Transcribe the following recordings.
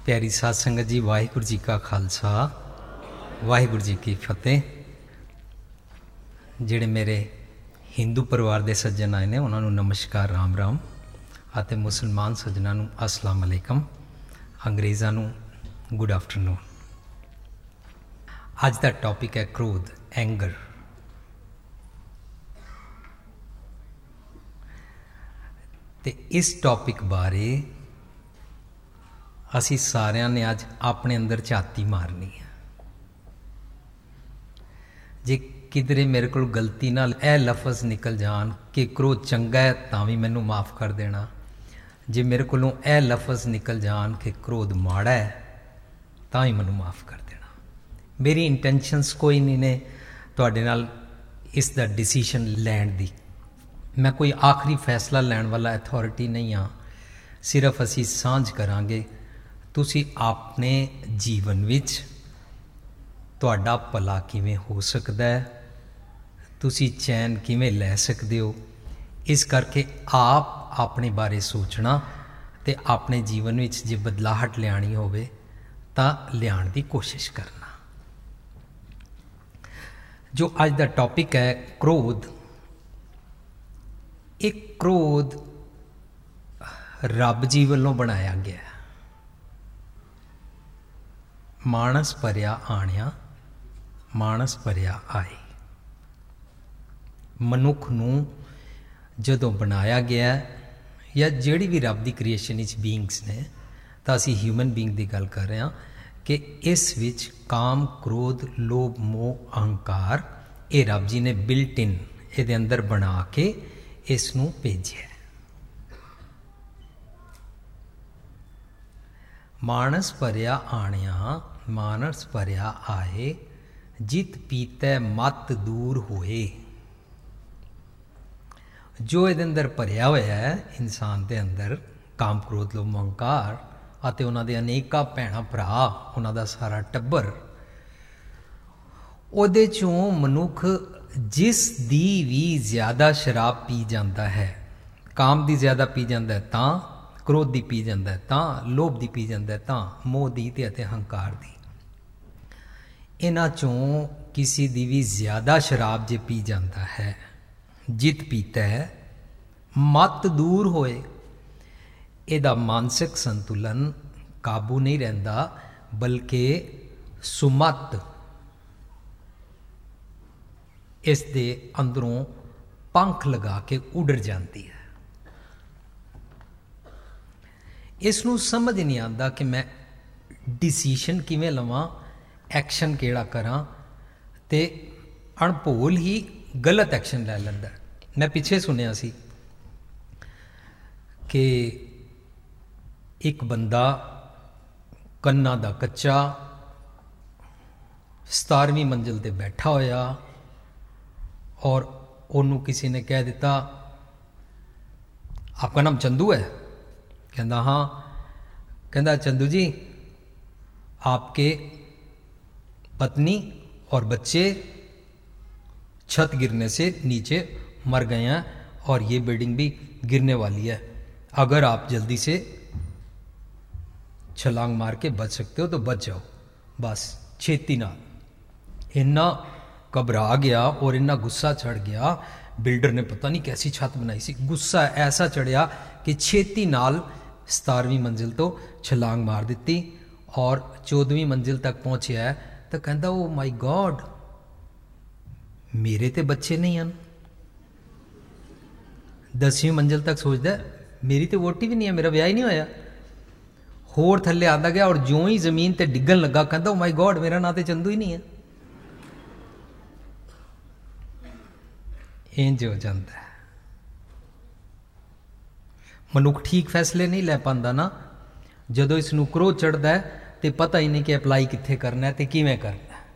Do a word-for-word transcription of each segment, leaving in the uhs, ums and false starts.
प्यारी साध संगत जी, वाहिगुरू जी का खालसा वाहिगुरू जी की फतेह। ਜਿਹੜੇ ਮੇਰੇ ਹਿੰਦੂ ਪਰਿਵਾਰ ਦੇ ਸੱਜਣ ਆਏ ਨੇ ਉਹਨਾਂ ਨੂੰ ਨਮਸਕਾਰ, ਰਾਮ ਰਾਮ, ਅਤੇ ਮੁਸਲਮਾਨ ਸੱਜਣਾਂ ਨੂੰ ਅਸਲਾਮ ਅਲੈਕਮ, ਅੰਗਰੇਜ਼ਾਂ ਨੂੰ ਗੁੱਡ ਆਫਟਰਨੂਨ। ਅੱਜ ਦਾ ਟੌਪਿਕ ਹੈ ਕ੍ਰੋਧ, ਐਂਗਰ। ਤੇ ਇਸ ਟੌਪਿਕ ਬਾਰੇ ਅਸੀਂ ਸਾਰਿਆਂ ਨੇ ਅੱਜ ਆਪਣੇ ਅੰਦਰ ਝਾਤੀ ਮਾਰਨੀ ਹੈ। ਜੇ ਕਿਧਰੇ ਮੇਰੇ ਕੋਲ ਗਲਤੀ ਨਾਲ ਇਹ ਲਫ਼ਜ਼ ਨਿਕਲ ਜਾਣ ਕਿ ਕ੍ਰੋਧ ਚੰਗਾ ਹੈ ਤਾਂ ਵੀ ਮੈਨੂੰ ਮਾफ़ ਕਰ ਦੇਣਾ। ਜੇ ਮੇਰੇ ਕੋਲੋਂ ਇਹ ਲਫ਼ਜ਼ ਨਿਕਲ ਜਾਣ ਕਿ ਕ੍ਰੋਧ ਮਾੜਾ ਹੈ ਤਾਂ ਵੀ ਮੈਨੂੰ ਮਾफ़ ਕਰ ਦੇਣਾ। ਮੇਰੀ ਇੰਟੈਂਸ਼ਨਸ ਕੋਈ ਨਹੀਂ ਨੇ ਤੁਹਾਡੇ ਨਾਲ ਇਸ ਦਾ ਡਿਸੀਸ਼ਨ ਲੈਣ ਦੀ। ਮੈਂ ਕੋਈ ਆਖਰੀ ਫੈਸਲਾ ਲੈਣ ਵਾਲਾ ਅਥਾਰਟੀ ਨਹੀਂ ਹਾਂ। ਸਿਰਫ ਅਸੀਂ ਸਾਂਝ ਕਰਾਂਗੇ ਤੁਸੀਂ ਆਪਣੇ ਜੀਵਨ ਵਿੱਚ ਤੁਹਾਡਾ ਭਲਾ ਕਿਵੇਂ ਹੋ ਸਕਦਾ ਹੈ, ਤੁਸੀਂ ਚੈਨ ਕਿਵੇਂ ਲੈ ਸਕਦੇ ਹੋ। ਇਸ ਕਰਕੇ ਆਪ ਆਪਣੇ ਬਾਰੇ ਸੋਚਣਾ ਅਤੇ ਆਪਣੇ ਜੀਵਨ ਵਿੱਚ ਜੇ ਬਦਲਾਹਟ ਲਿਆਉਣੀ ਹੋਵੇ ਤਾਂ ਲਿਆਉਣ ਦੀ ਕੋਸ਼ਿਸ਼ ਕਰਨਾ। ਜੋ ਅੱਜ ਦਾ ਟੌਪਿਕ ਹੈ ਕ੍ਰੋਧ, ਇਹ ਕ੍ਰੋਧ ਰੱਬ ਜੀ ਵੱਲੋਂ ਬਣਾਇਆ ਗਿਆ। ਮਾਨਸ ਭਰਿਆ ਆਣਿਆ ਮਾਨਸ ਭਰਿਆ ਆਏ। ਮਨੁੱਖ ਨੂੰ ਜਦੋਂ ਬਣਾਇਆ ਗਿਆ, ਜਾਂ ਜਿਹੜੀ ਵੀ ਰੱਬ ਦੀ ਕ੍ਰੀਏਸ਼ਨ ਵਿੱਚ ਬੀਇੰਗਸ ਨੇ, ਤਾਂ ਅਸੀਂ ਹਿਊਮਨ ਬੀਇੰਗ ਦੀ ਗੱਲ ਕਰ ਰਹੇ ਹਾਂ ਕਿ ਇਸ ਵਿੱਚ ਕਾਮ, ਕ੍ਰੋਧ, ਲੋਭ, ਮੋਹ, ਅਹੰਕਾਰ ਇਹ ਰੱਬ ਜੀ ਨੇ ਬਿਲਟ ਇਨ ਇਹਦੇ ਅੰਦਰ ਬਣਾ ਕੇ ਇਸ ਨੂੰ ਭੇਜਿਆ। ਮਾਨਸ ਭਰਿਆ ਆਣਿਆ ਮਾਨਸ ਭਰਿਆ ਆਏ, ਜਿਤ ਪੀਤੈ ਮਤ ਦੂਰ ਹੋਏ। ਜੋ ਇਹਦੇ ਅੰਦਰ ਭਰਿਆ ਹੋਇਆ ਹੈ ਇਨਸਾਨ ਦੇ ਅੰਦਰ, ਕਾਮ, ਕ੍ਰੋਧ, ਲੋਭ, ਅਹੰਕਾਰ, ਅਤੇ ਉਹਨਾਂ ਦੇ ਅਨੇਕਾਂ ਭੈਣਾਂ ਭਰਾ, ਉਹਨਾਂ ਦਾ ਸਾਰਾ ਟੱਬਰ, ਉਹਦੇ ਚੋਂ ਮਨੁੱਖ ਜਿਸ ਦੀ ਵੀ ਜ਼ਿਆਦਾ ਸ਼ਰਾਬ ਪੀ ਜਾਂਦਾ ਹੈ, ਕਾਮ ਦੀ ਜ਼ਿਆਦਾ ਪੀ ਜਾਂਦਾ ਹੈ ਤਾਂ, ਕ੍ਰੋਧ ਦੀ ਪੀ ਜਾਂਦਾ ਹੈ ਤਾਂ, ਲੋਭ ਦੀ ਪੀ ਜਾਂਦਾ ਹੈ ਤਾਂ, ਮੋਹ ਦੀ ਤੇ ਅਤੇ ਹੰਕਾਰ ਦੀ, ਇਹਨਾਂ ਚੋਂ ਕਿਸੇ ਦੀ ਵੀ ਜ਼ਿਆਦਾ ਸ਼ਰਾਬ ਜੇ ਪੀ ਜਾਂਦਾ ਹੈ, ਜਿਤ ਪੀਤਾ ਹੈ ਮਤ ਦੂਰ ਹੋਏ, ਇਹਦਾ ਮਾਨਸਿਕ ਸੰਤੁਲਨ ਕਾਬੂ ਨਹੀਂ ਰਹਿੰਦਾ, ਬਲਕਿ ਸੁਮਤ ਇਸ ਦੇ ਅੰਦਰੋਂ ਪੰਖ ਲਗਾ ਕੇ ਉੱਡ ਜਾਂਦੀ ਹੈ। ਇਸ ਨੂੰ ਸਮਝ ਨਹੀਂ ਆਉਂਦਾ ਕਿ ਮੈਂ ਡਿਸੀਸ਼ਨ ਕਿਵੇਂ ਲਵਾਂ, ਐਕਸ਼ਨ ਕਿਹੜਾ ਕਰਾਂ, ਅਤੇ ਅਣਭੋਲ ਹੀ ਗਲਤ ਐਕਸ਼ਨ ਲੈ ਲੈਂਦਾ। ਮੈਂ ਪਿੱਛੇ ਸੁਣਿਆ ਸੀ ਕਿ ਇੱਕ ਬੰਦਾ ਕੰਨਾਂ ਦਾ ਕੱਚਾ ਸਤਾਰਵੀਂ ਮੰਜ਼ਿਲ 'ਤੇ ਬੈਠਾ ਹੋਇਆ, ਔਰ ਉਹਨੂੰ ਕਿਸੇ ਨੇ ਕਹਿ ਦਿੱਤਾ, ਆਪਕਾ ਨਾਮ ਚੰਦੂ ਹੈ? ਕਹਿੰਦਾ ਹਾਂ। ਕਹਿੰਦਾ ਚੰਦੂ ਜੀ, आपके पत्नी और बच्चे छत गिरने से नीचे मर गए हैं और ये बिल्डिंग भी गिरने वाली है। अगर आप जल्दी से छलांग मार के बच सकते हो तो बच जाओ, बस छेती ना। इन्ना घबरा गया और इन्ना गुस्सा चढ़ गया, बिल्डर ने पता नहीं कैसी छत बनाई सी, गुस्सा ऐसा चढ़िया कि छेती नाल सतारवीं मंजिल तो छलांग मार दी और चौदहवीं मंजिल तक पहुँचा है। तो कहता ओ माई गॉड, मेरे तो बच्चे नहीं हैं। दसवीं मंजिल तक सोचता मेरी तो वोटी भी नहीं है, मेरा ब्याह ही नहीं होया। होर थल्ले आता गया और जो ही जमीन ते डिगन लगा कहता ओ माई गॉड, मेरा नाम तो चंदू ही नहीं है। इंज हो जाता है। मनुख ठीक फैसले नहीं लै पाता ना, जदों इसनूं क्रोध चढ़ता है तो पता ही नहीं कि अप्लाई कित्थे करना है तो किवें करना है।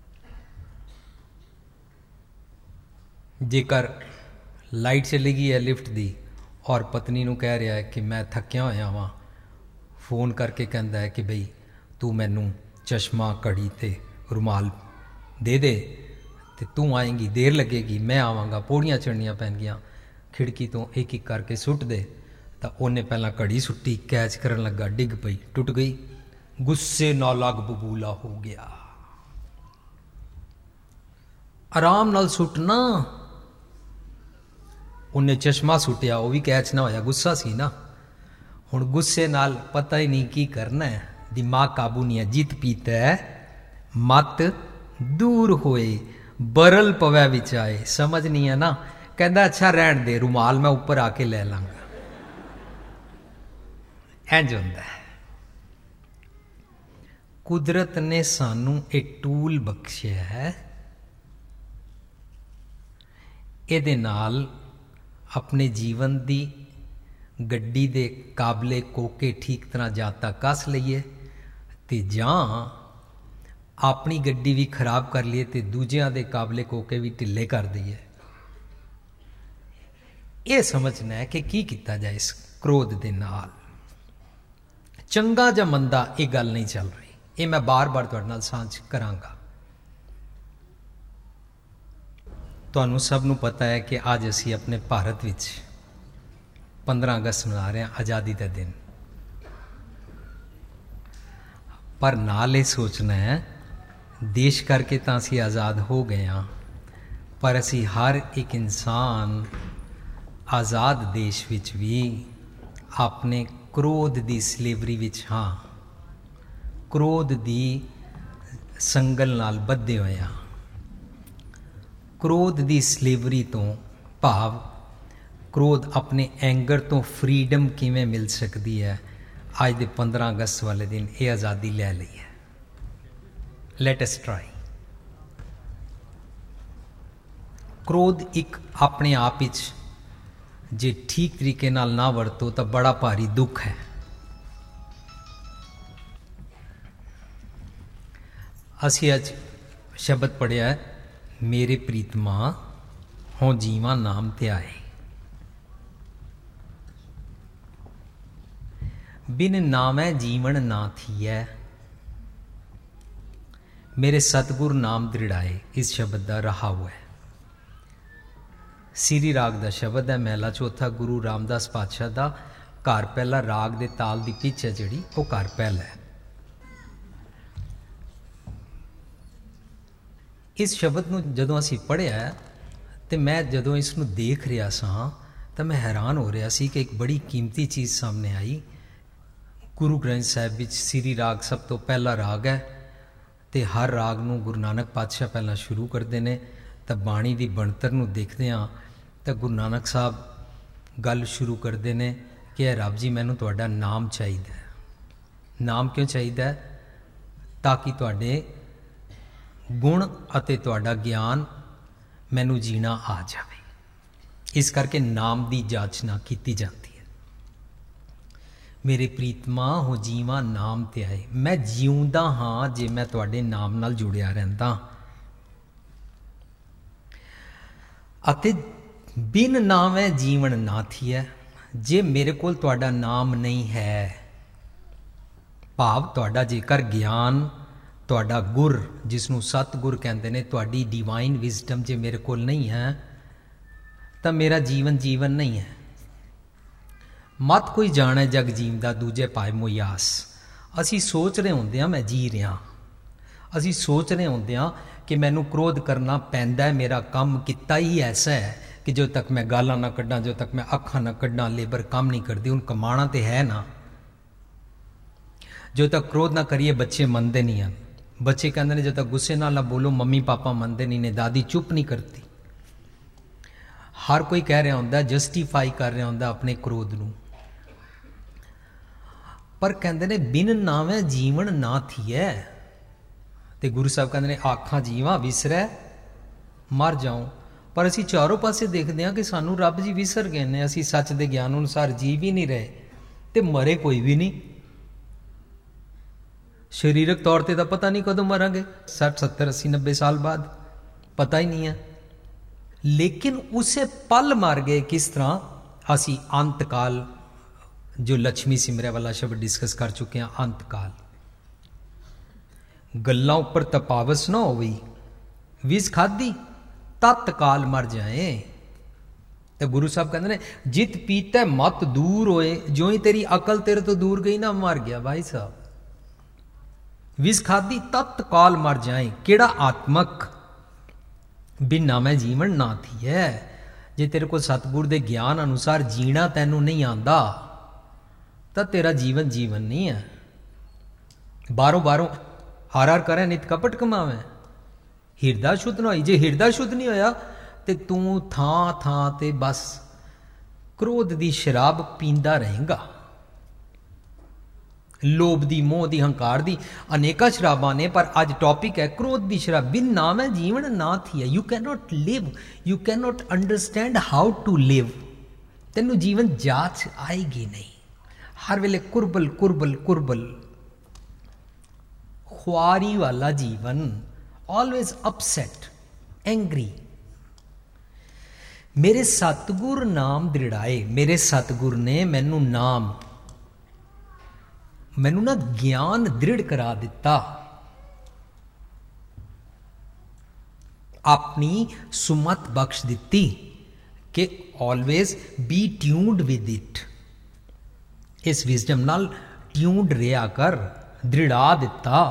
जेकर लाइट चली गई है लिफ्ट दी और पत्नी नूं कह रहा है कि मैं थक्या होया वां, फोन करके कहता है कि बई तू मैनू चश्मा, घड़ी ते रुमाल दे दे, तो तू आएंगी, देर लगेगी, मैं आवांगा, पौड़ियाँ चढ़नियाँ पैणगियां, खिड़की तो एक एक करके सुट दे। तो उन्हें पहला घड़ी सुट्टी, कैच करन लगा, डिग पई, टुट गई। ਗੁੱਸੇ ਨਾਲ ਅੱਗ ਬਬੂਲਾ ਹੋ ਗਿਆ। ਆਰਾਮ ਨਾਲ ਸੁੱਟਣਾ। ਉਹਨੇ ਚਸ਼ਮਾ ਸੁੱਟਿਆ, ਉਹ ਵੀ ਕੈਚ ਨਾ ਹੋਇਆ, ਗੁੱਸਾ ਸੀ ਨਾ। ਹੁਣ ਗੁੱਸੇ ਨਾਲ ਪਤਾ ਹੀ ਨਹੀਂ ਕੀ ਕਰਨਾ ਹੈ, ਦਿਮਾਗ ਕਾਬੂ ਨਹੀਂ ਹੈ। ਜਿੱਤ ਪੀਤਾ ਹੈ ਮਤ ਦੂਰ ਹੋਏ, ਬਰਲ ਪਵੈ ਵਿੱਚ ਆਏ। ਸਮਝ ਨਹੀਂ ਹੈ ਨਾ। ਕਹਿੰਦਾ ਅੱਛਾ ਰਹਿਣ ਦੇ, ਰੁਮਾਲ ਮੈਂ ਉੱਪਰ ਆ ਕੇ ਲੈ ਲਾਂਗਾ। ਇੰਝ ਹੁੰਦਾ ਹੈ। ਕੁਦਰਤ ਨੇ ਸਾਨੂੰ ਇਹ ਟੂਲ ਬਖਸ਼ਿਆ ਹੈ, ਇਹਦੇ ਨਾਲ ਆਪਣੇ ਜੀਵਨ ਦੀ ਗੱਡੀ ਦੇ ਕਾਬਲੇ ਕੋਕੇ ਠੀਕ ਤਰ੍ਹਾਂ ਜਾਂ ਤਾਂ ਕੱਸ ਲਈਏ, ਤੇ ਜਾਂ ਆਪਣੀ ਗੱਡੀ ਵੀ ਖਰਾਬ ਕਰ ਲਈਏ ਤੇ ਦੂਜਿਆਂ ਦੇ ਕਾਬਲੇ ਕੋਕੇ ਵੀ ਢਿੱਲੇ ਕਰ ਦਈਏ। ਇਹ ਸਮਝਣਾ ਹੈ ਕਿ ਕੀ ਕੀਤਾ ਜਾਏ ਇਸ ਕ੍ਰੋਧ ਦੇ ਨਾਲ। ਚੰਗਾ ਜਾਂ ਮੰਦਾ ਇਹ ਗੱਲ ਨਹੀਂ ਚੱਲ ਰਹੀ, ਇਹ ਮੈਂ ਬਾਰ-ਬਾਰ ਤੁਹਾਡੇ ਨਾਲ ਸਾਂਝ ਕਰਾਂਗਾ। ਤੁਹਾਨੂੰ ਸਭ ਨੂੰ ਪਤਾ ਹੈ ਕਿ ਅੱਜ ਅਸੀਂ ਆਪਣੇ ਭਾਰਤ ਵਿੱਚ ਪੰਦਰਾਂ ਅਗਸਤ ਮਨਾ ਰਹੇ ਹਾਂ, ਆਜ਼ਾਦੀ ਦਾ ਦਿਨ। ਪਰ ਨਾਲ ਇਹ ਸੋਚਣਾ ਹੈ, ਦੇਸ਼ ਕਰਕੇ ਤਾਂ ਅਸੀਂ ਆਜ਼ਾਦ ਹੋ ਗਏ ਹਾਂ, ਪਰ ਅਸੀਂ ਹਰ ਇੱਕ ਇਨਸਾਨ ਆਜ਼ਾਦ ਦੇਸ਼ ਵਿੱਚ ਵੀ ਆਪਣੇ ਕ੍ਰੋਧ ਦੀ ਸਲੇਵਰੀ ਵਿੱਚ ਹਾਂ, ਕ੍ਰੋਧ ਦੀ ਸੰਗਲ ਨਾਲ ਬੱਧੇ ਹੋਏ ਹਾਂ। ਕ੍ਰੋਧ ਦੀ ਸਲੇਵਰੀ ਤੋਂ ਭਾਵ ਕ੍ਰੋਧ ਆਪਣੇ ਐਂਗਰ ਤੋਂ ਫਰੀडम ਕਿਵੇਂ ਮਿਲ ਸਕਦੀ ਹੈ, ਅੱਜ ਦੇ ਪੰਦਰਾਂ ਅਗਸਤ ਵਾਲੇ ਦਿਨ ਇਹ ਆਜ਼ਾਦੀ ਲੈ ਲਈ ਹੈ। Let us try. ਕ੍ਰੋਧ ਇੱਕ ਆਪਣੇ ਆਪ ਵਿੱਚ ਜੇ ਠੀਕ ਤਰੀਕੇ ਨਾਲ ਨਾ ਵਰਤੋ ਤਾਂ ਬੜਾ ਭਾਰੀ ਦੁੱਖ ਹੈ। ਅਸੀਂ ਅੱਜ ਸ਼ਬਦ ਪੜ੍ਹਿਆ ਹੈ, ਮੇਰੇ ਪ੍ਰੀਤਮਾ ਹੋਂ ਜੀਵਾਂ ਨਾਮ ਧਿਆਏ। ਬਿਨ ਨਾਮੈ ਜੀਵਨ ਨਾ ਥੀਐ, ਮੇਰੇ ਸਤਿਗੁਰ ਨਾਮ ਦ੍ਰਿੜਾਏ। ਇਸ ਸ਼ਬਦ ਦਾ ਰਹਾਉ ਹੈ, ਸੀਰੀ ਰਾਗ ਦਾ ਸ਼ਬਦ ਹੈ, ਮਹਿਲਾ ਚੌਥਾ, ਗੁਰੂ ਰਾਮਦਾਸ ਪਾਤਸ਼ਾਹ ਦਾ। ਘਰ ਪਹਿਲਾ ਰਾਗ ਦੇ ਤਾਲ ਦੀ ਪਿੱਚ ਹੈ ਜਿਹੜੀ, ਉਹ ਘਰ ਪਹਿਲਾ ਹੈ। ਇਸ ਸ਼ਬਦ ਨੂੰ ਜਦੋਂ ਅਸੀਂ ਪੜ੍ਹਿਆ ਤੇ ਮੈਂ ਜਦੋਂ ਇਸ ਨੂੰ ਦੇਖ ਰਿਹਾ ਸਾਂ ਤਾਂ ਮੈਂ ਹੈਰਾਨ ਹੋ ਰਿਹਾ ਸੀ ਕਿ ਇੱਕ ਬੜੀ ਕੀਮਤੀ ਚੀਜ਼ ਸਾਹਮਣੇ ਆਈ। ਗੁਰੂ ਗ੍ਰੰਥ ਸਾਹਿਬ ਵਿੱਚ ਸੀਰੀ ਰਾਗ ਸਭ ਤੋਂ ਪਹਿਲਾ ਰਾਗ ਹੈ ਤੇ ਹਰ ਰਾਗ ਨੂੰ ਗੁਰੂ ਨਾਨਕ ਪਾਤਸ਼ਾਹ ਪਹਿਲਾਂ ਸ਼ੁਰੂ ਕਰਦੇ ਨੇ। ਤਾਂ ਬਾਣੀ ਦੀ ਬਣਤਰ ਨੂੰ ਦੇਖਦੇ ਹਾਂ ਤਾਂ ਗੁਰੂ ਨਾਨਕ ਸਾਹਿਬ ਗੱਲ ਸ਼ੁਰੂ ਕਰਦੇ ਨੇ ਕਿ ਇਹ ਰੱਬ ਜੀ ਮੈਨੂੰ ਤੁਹਾਡਾ ਨਾਮ ਚਾਹੀਦਾ ਹੈ। ਨਾਮ ਕਿਉਂ ਚਾਹੀਦਾ ਹੈ? ਤਾਂ ਕਿ ਤੁਹਾਡੇ ਗੁਣ ਅਤੇ ਤੁਹਾਡਾ ਗਿਆਨ ਮੈਨੂੰ ਜੀਣਾ ਆ ਜਾਵੇ। ਇਸ ਕਰਕੇ ਨਾਮ ਦੀ ਜਾਚਨਾ ਕੀਤੀ ਜਾਂਦੀ ਹੈ। ਮੇਰੇ ਪ੍ਰੀਤਮਾ ਹੋ ਜੀਵਾਂ ਨਾਮ ਤੇ ਆਏ। ਮੈਂ ਜਿਉਂਦਾ ਹਾਂ ਜੇ ਮੈਂ ਤੁਹਾਡੇ ਨਾਮ ਨਾਲ ਜੁੜਿਆ ਰਹਿੰਦਾ, ਅਤੇ ਬਿਨ ਨਾਮੈ ਜੀਵਨ ਨਾ ਥੀਐ। ਜੇ ਮੇਰੇ ਕੋਲ ਤੁਹਾਡਾ ਨਾਮ ਨਹੀਂ ਹੈ, ਭਾਵ ਤੁਹਾਡਾ ਜੇਕਰ ਗਿਆਨ, ਤੁਹਾਡਾ ਗੁਰ ਜਿਸ ਨੂੰ ਸਤਿਗੁਰ ਕਹਿੰਦੇ ਨੇ, ਤੁਹਾਡੀ ਡਿਵਾਈਨ ਵਿਜ਼ਡਮ ਜੇ ਮੇਰੇ ਕੋਲ ਨਹੀਂ ਹੈ ਤਾਂ ਮੇਰਾ ਜੀਵਨ ਜੀਵਨ ਨਹੀਂ ਹੈ। ਮਤ ਕੋਈ ਜਾਣੈ ਜਗ ਜੀਵਦਾ, ਦੂਜੇ ਪਾਏ ਮੋਯਾਸ। ਅਸੀਂ ਸੋਚ ਰਹੇ ਹੁੰਦੇ ਹਾਂ ਮੈਂ ਜੀ ਰਿਹਾ, ਅਸੀਂ ਸੋਚ ਰਹੇ ਹੁੰਦੇ ਹਾਂ ਕਿ ਮੈਨੂੰ ਕ੍ਰੋਧ ਕਰਨਾ ਪੈਂਦਾ ਹੈ, ਮੇਰਾ ਕੰਮ ਕੀਤਾ ਹੀ ਐਸਾ ਹੈ ਕਿ ਜਦੋਂ ਤੱਕ ਮੈਂ ਗਾਲਾਂ ਨਾ ਕੱਢਾਂ, ਜਦੋਂ ਤੱਕ ਮੈਂ ਅੱਖਾਂ ਨਾ ਕੱਢਾਂ, ਲੇਬਰ ਕੰਮ ਨਹੀਂ ਕਰਦੀ। ਹੁਣ ਕਮਾਣਾ ਤੇ ਹੈ ਨਾ। ਜਦੋਂ ਤੱਕ ਕ੍ਰੋਧ ਨਾ ਕਰੀਏ ਬੱਚੇ ਮੰਨਦੇ ਨਹੀਂ ਹਨ। ਬੱਚੇ ਕਹਿੰਦੇ ਨੇ ਜਦੋਂ ਤੱਕ ਗੁੱਸੇ ਨਾਲ ਨਾ ਬੋਲੋ ਮੰਮੀ ਪਾਪਾ ਮੰਨਦੇ ਨਹੀਂ ਨੇ, ਦਾਦੀ ਚੁੱਪ ਨਹੀਂ ਕਰਤੀ। ਹਰ ਕੋਈ ਕਹਿ ਰਿਹਾ ਹੁੰਦਾ, ਜਸਟੀਫਾਈ ਕਰ ਰਿਹਾ ਹੁੰਦਾ ਆਪਣੇ ਕ੍ਰੋਧ ਨੂੰ। ਪਰ ਕਹਿੰਦੇ ਨੇ ਬਿਨ ਨਾਵੇਂ ਜੀਵਨ ਨਾ ਥੀਐ। ਤੇ ਗੁਰੂ ਸਾਹਿਬ ਕਹਿੰਦੇ ਨੇ ਆਖਾਂ ਜੀਵਾਂ ਵਿਸਰੈ ਮਰ ਜਾਉ। ਪਰ ਅਸੀਂ ਚਾਰੋਂ ਪਾਸੇ ਦੇਖਦੇ ਹਾਂ ਕਿ ਸਾਨੂੰ ਰੱਬ ਜੀ ਵਿਸਰ ਗਏ ਨੇ। ਅਸੀਂ ਸੱਚ ਦੇ ਗਿਆਨ ਅਨੁਸਾਰ ਜੀ ਵੀ ਨਹੀਂ ਰਹੇ ਤੇ ਮਰੇ ਕੋਈ ਵੀ ਨਹੀਂ। ਸਰੀਰਕ ਤੌਰ ਤੇ ਤਾਂ ਪਤਾ ਨਹੀਂ ਕਦੋਂ ਮਰਾਂਗੇ, ਸੱਠ ਸੱਤਰ ਅੱਸੀ ਨੱਬੇ ਸਾਲ ਬਾਅਦ, ਪਤਾ ਹੀ ਨਹੀਂ ਹੈ। ਲੇਕਿਨ ਉਸੇ ਪਲ ਮਰ ਗਏ। ਕਿਸ ਤਰ੍ਹਾਂ? ਅਸੀਂ ਅੰਤਕਾਲ, ਜੋ ਲక్ష్ਮੀ ਸਿਮਰਿਆ ਵਾਲਾ ਸ਼ਬਦ ਡਿਸਕਸ ਕਰ ਚੁੱਕੇ ਹਾਂ, ਅੰਤਕਾਲ। ਗੱਲਾਂ ਉੱਪਰ ਤਪਾਵਸ ਨਾ ਹੋਈ, ਵਿਸ ਖਾਦੀ ਤਤਕਾਲ ਮਰ ਜਾਏ। ਤੇ ਗੁਰੂ ਸਾਹਿਬ ਕਹਿੰਦੇ ਨੇ ਜਿਤ ਪੀਤਾ ਮਤ ਦੂਰ ਹੋਏ। ਜਿਉਂ ਹੀ ਤੇਰੀ ਅਕਲ ਤੇਰੇ ਤੋਂ ਦੂਰ ਗਈ ਨਾ, ਮਰ ਗਿਆ ਭਾਈ ਸਾਹਿਬ। विष खादी तत्काल मर जाए, केड़ा आत्मक बिना मैं जीवन ना थी है। जे तेरे को सतगुर दे ज्ञान अनुसार जीना तैनू नहीं आंदा तो तेरा जीवन जीवन नहीं है। बारों बारों हार हार करें नित कपट कमावे, हिरदा शुद्ध ना होई। जे हिरदा शुद्ध नहीं होया तो तू थां थां ते बस क्रोध दी शराब पींदा रहेगा। लोभ दी, मोह दी, हंकार दी अनेका शराबां ने, पर अज टॉपिक है क्रोध दी शराब। बिन नाम है जीवन ना थी है। You can not live, you can not understand how to live. तेनू जीवन जाच आएगी नहीं। हर वेले कुरबल कुरबल कुरबल, ख्वारी वाला जीवन, ऑलवेज अपसेट, एंग्री। मेरे सतगुर नाम दृढ़ाए, मेरे सतगुर ने मैनू नाम, मैनू ना ज्ञान दृढ़ करा दिता। अपनी सुमत बख्श दिती कि always be tuned with it. इस विजडम नाल ट्यून्ड रहा कर, दृढ़ा दिता।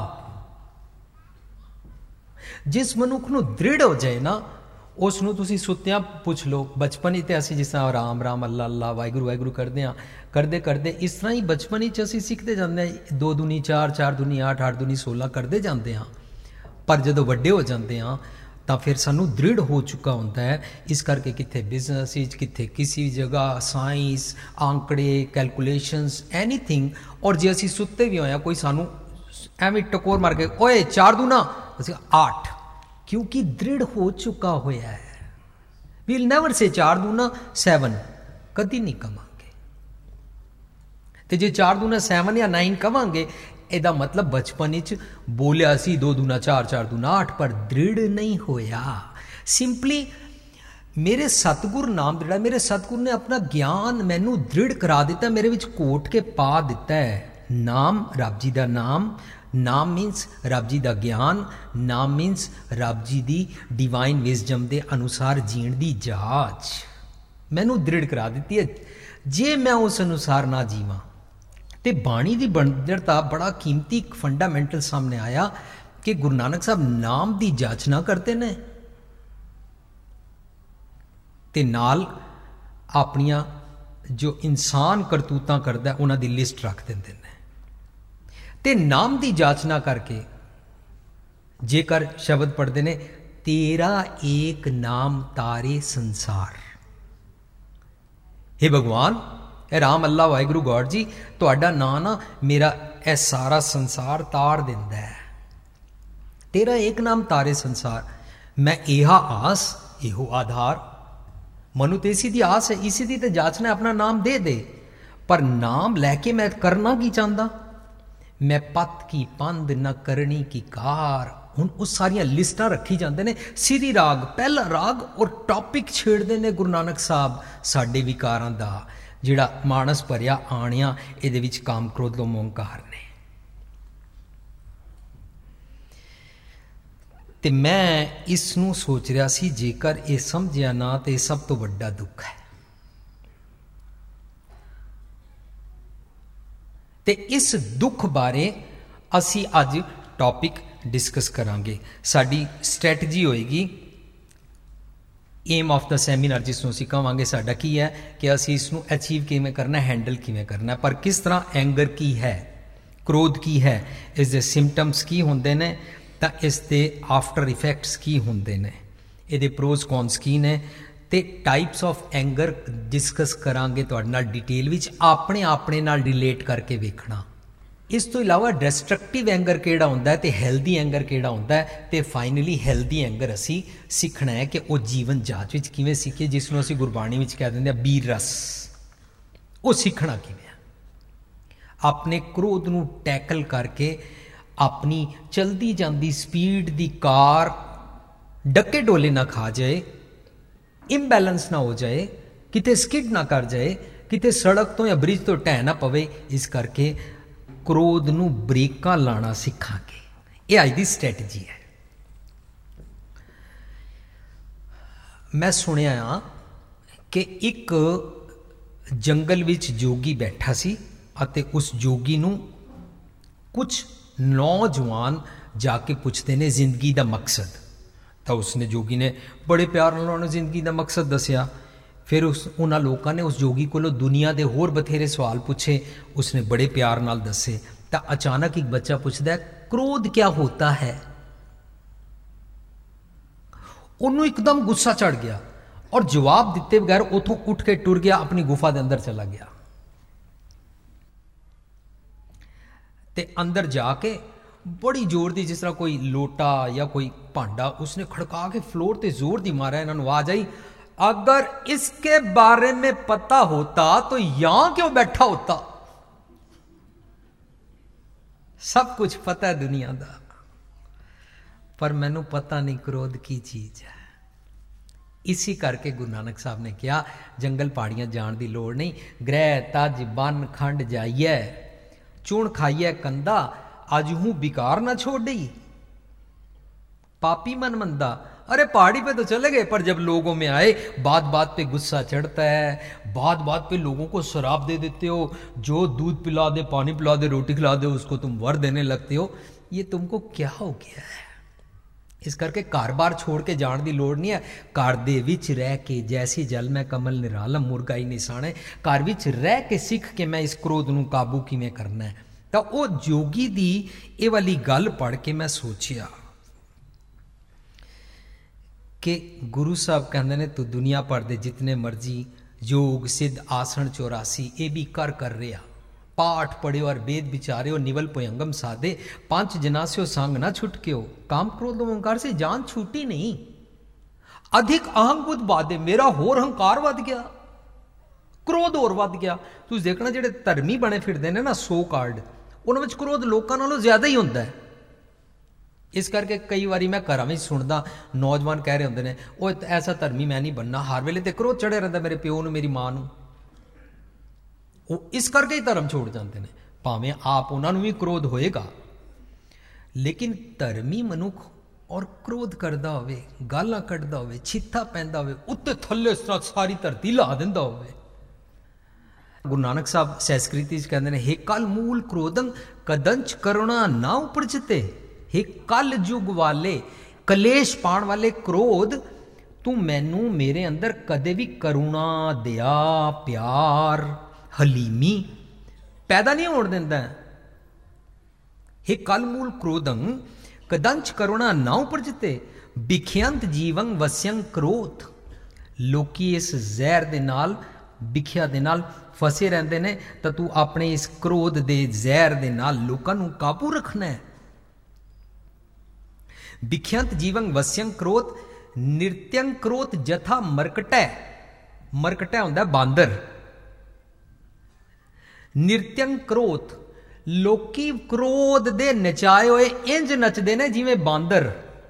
जिस मनुख नूं दृढ़ हो जाए ना, उसनूं तुसीं सुत्तियां पुछ लो। बचपन ही तो असीं जिस तरह राम राम अल्लाह अल्लाह वाहिगुरू वाहिगुरू करते हैं, करते करते इस तरह ही बचपन ही असीं सीखते जाते हैं। दो दूनी चार, चार दूनी आठ, आठ दूनी सोलह करते जाते हैं। पर जदों वड्डे हो जाते हैं तो फिर सानू दृढ़ हो चुका होता है। इस करके कित्थे बिजनस, कित्थे किसी जगह साइंस, आंकड़े, कैलकुलेशनस, एनीथिंग। और जे असीं सुत्ते भी होया, कोई सानू एवं टकोर मार के ओए चार दूना असीं आठ, क्योंकि दृढ़ हो चुका होया है। वील नेवर से चार दूना सैवन, कदी नहीं कवांगे। तो जे चार दूना सैवन या नाइन कवांगे, ਇਹਦਾ मतलब बचपन विच बोलिया सी दो दूना चार, चार दूना आठ, पर दृढ़ नहीं होया। सिंपली मेरे सतगुर नाम दृढ़ा, मेरे सतगुर ने अपना ज्ञान मैनू दृढ़ करा दिता, मेरे विच कोट के पा दिता है। नाम रब जी का नाम, नाम मीनस रब जी का ज्ञान, नाम मीनस रब जी की डिवाइन विजडम के अनुसार जीण की जाच मैनू दृढ़ करा दी है। जे मैं उस अनुसार ना जीवां तो बाणी की बंजरता बड़ा कीमती फंडामेंटल सामने आया कि गुरु नानक साहब नाम की जाच ना करते ने ते नाल अपनियां जो इंसान करतूतां करदा उन्हां दी लिस्ट रख देंदे ने। ते नाम की जाच ना करके जेकर शब्द पढ़ते ने, तेरा एक नाम तारे संसार। हे भगवान, ए राम अल्लाह वाहिगुरू गॉड जी, तुहाडा नां ना मेरा ए सारा संसार तार दिंदा है। तेरा एक नाम तारे संसार। मैं इहा आस इहो आधार। मनु तो इसी दी आस है, इसी दी तो जाचना अपना नाम दे दे। पर नाम लैके मैं करना की चाहता? मैं पत की पंद न करनी की कार। हुण उस सारियां लिस्टां रखी जांदे ने। सीधी राग, पहला राग और टॉपिक छेड़ते ने गुरु नानक साहब साडे विकारां दा, जिहड़ा मानस भरिया आणिया इहदे विच काम क्रोध लोभ मोह अहंकार ने। ते मैं इसनूं सोच रहा सी, जेकर ये समझिया ना तो सब तो वड्डा दुख है। ते इस दुख बारे असी अज टॉपिक डिस्कस करांगे। साडी स्ट्रैटजी होएगी, एम ऑफ द सैमीनार जिसनों असीं कहांगे साडा की है कि असीं इसनूं अचीव किवें करना, हैंडल किवें करना। पर किस तरह एंगर की है, क्रोध की है, इसके सिम्पटम्स की होंदे ने, तां इसके आफ्टर इफैक्ट्स की होंदे ने, इहदे प्रोज कॉन्स की ने, ते टाइप्स ऑफ एंगर डिस्कस करांगे तुहाडे नाल डिटेल विच, अपने अपने नाल रिलेट करके वेखना। इस तो इलावा डिस्ट्रक्टिव एंगर किहड़ा हुंदा है ते हेल्दी एंगर किहड़ा हुंदा है, ते फाइनली हेल्दी एंगर असी सीखना है कि वह जीवन जाच विच किवें सीखीए, जिसनूं असी गुरबाणी विच कह दिंदे आ बीर रस। वो सीखना किवें है? अपने क्रोध नूं टैकल करके अपनी चलदी जांदी स्पीड दी कार डके डोले ना खा जाए, इंबैलेंस ना हो जाए, किते स्किड ना कर जाए, किते सड़क तो या ब्रिज तो ढह ना पवे। इस करके क्रोध नूं ब्रेकां लाना सीखांगे। ये अज दी स्ट्रैटजी है। मैं सुनिया कि एक जंगल विच जोगी बैठा सी अते उस जोगी नूं कुछ नौजवान जाके पुछते ने जिंदगी का मकसद, तो उसने जोगी ने बड़े प्यार नाल उन्होंने जिंदगी का मकसद दसिया। फिर उस उन्होंने लोगों ने उस जोगी को दुनिया के होर बथेरे सवाल पूछे, उसने बड़े प्यार नाल दसे। तो अचानक एक बच्चा पूछता है क्रोध क्या होता है। उन्होंने एकदम गुस्सा चढ़ गया और जवाब दिते बगैर उथों उठ के टुर गया, अपनी गुफा के अंदर चला गया। ते अंदर जाके बड़ी जोर दी, जिस तरह कोई लोटा या कोई भांडा उसने खड़का के फ्लोर ते जोर दी मारा। इन्होंने आवाज आई, अगर इसके बारे में पता होता तो यहां क्यों बैठा होता। सब कुछ पता है दुनिया का, पर मैनू पता नहीं क्रोध की चीज है। इसी करके गुरु नानक साहब ने कहा जंगल पहाड़ियां जान की लोड़ नहीं, ग्रह तज बन खंड जाइए, चूण खाइए कंधा, आज हूं बिकार ना छोड़ी। पापी मन मंदा, अरे पहाड़ी पे तो चले गए, पर जब लोगों में आए बात बात पे गुस्सा चढ़ता है, बात बात पे लोगों को शराब दे देते हो, जो दूध पिला दे, पानी पिला दे, रोटी खिला दे, उसको तुम वर देने लगते हो। ये तुमको क्या हो गया है। इस करके घर बार छोड़ के जान की लोड़ नहीं है। घर दे विच रह के जैसी जल में कमल निरालम मुर्गाई निशाने, घर विच रह के सीख के मैं इस क्रोध नूं काबू किवें करना है। तो वो जोगी दी ये वाली गल पढ़ के मैं सोचिया कि गुरु साहब कहते ने तू दुनिया भर दे जितने मर्जी योग सिद्ध आसन चौरासी ये भी कर कर रहा, पाठ पढ़ियो और वेद विचारियो, निवल पोयंगम साधे, पांच जनास्यो संग ना छुटक्यो, काम क्रोध ओंकार से जान छूटी नहीं। अधिक अहंग बुद्ध बाधे, मेरा होर अहंकार वध गया, क्रोध होर वध गया। तुम देखना जेडे धर्मी बने फिरदे ने ना सो कार्ड, उन्हां विच क्रोध लोकां नालों ज्यादा ही हुंदा है। इस करके कई बारी मैं घर में सुनता नौजवान कह रहे होंगे ने, वो ऐसा धर्मी मैं नहीं बनना, हर वेले ते क्रोध चढ़िया रहता मेरे प्यो नूं मेरी मां नूं। वो इस करके ही धर्म छोड़ जाते हैं, भावें आप उन्होंने भी क्रोध होएगा। लेकिन धर्मी मनुख और क्रोध करता होवे, गालां कढ़दा होवे, छित्ता पैंदा होवे, उत्ते थल्ले इस तरह सारी धरती ला दिंदा होवे। गुरु नानक साहब संस्कृति कहते हैं, हे कल मूल क्रोधं कदंच करुणा ना उपजते, हे कल युग वाले कलेश पाण वाले क्रोध, तू मैनू मेरे अंदर कदे भी करुणा दया प्यार हलीमी पैदा नहीं होने देंदा। हे कल मूल क्रोधं कदंच करुणा ना उपजते, बिख्यंत जीवं वस्यं क्रोध। लोकी इस जहर दे नाल बिख्या दे नाल फसे रहंदे ने, तो तू अपने इस क्रोध दे जहर दे नाल लोकां नूं काबू रखना है। बिख्यंत जीवं वस्यं क्रोध, नित्यं क्रोध जथा मरकटै, मरकटै हुंदा बांदर। नित्यं क्रोध, लोकी क्रोध दे नचाए हुए इंज नचदे ने जिवें बांदर।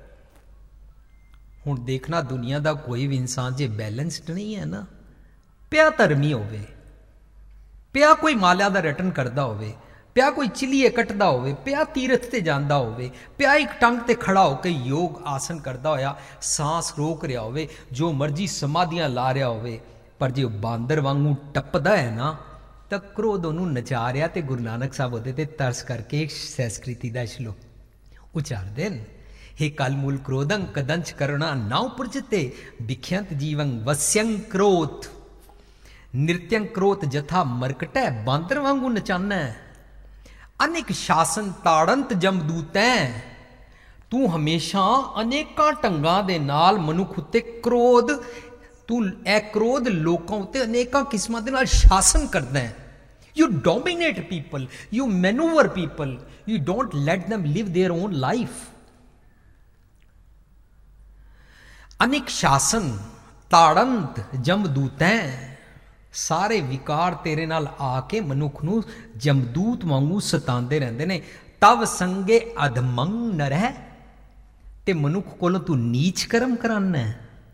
हुण देखना दुनिया दा कोई भी इंसान जे बैलेंस्ड नहीं है ना, पिया धर्मी होवे, पिया कोई मालिया दा रटन करदा होवे, पिया कोई चिलीए कटदा होवे, पिया तीरथ ते जांदा होवे, पिया एक टंग ते खड़ा होके योग आसन करदा होया सांस रोक रहा होवे, जो मर्जी समाधियां ला रहा होवे, पर जो बांदर वांगू टपदा है ना, तो क्रोध उन्होंने नचा रहा। तो गुरु नानक साहब होते थे तरस करके संस्कृति का श्लोक उचारते हैं, हे कल मूल क्रोधं कदंच करुणा ना उपजते, बिख्यंत जीवं वस्यं क्रोध, नृत्यं क्रोध जथा मरकटै, बांदर वांगू नचाना है। अनेक शासन ताड़ंत जमदूतैं, तू हमेशा अनेकां ढंगां दे नाल मनुख उत्ते क्रोध, तू ए क्रोध लोकां उत्ते अनेकां किस्मां दे नाल शासन करदा है। You dominate people, you manoeuvre people, you don't let them live their own life. अनेक शासन ताड़ंत जमदूतैं, सारे विकार तेरे नाल आके मनुख नूं जमदूत वांगू सतांदे रहंदे ने। तव संगे अधमं न रह, ते मनुख कोलों तू नीच कर्म कराना है।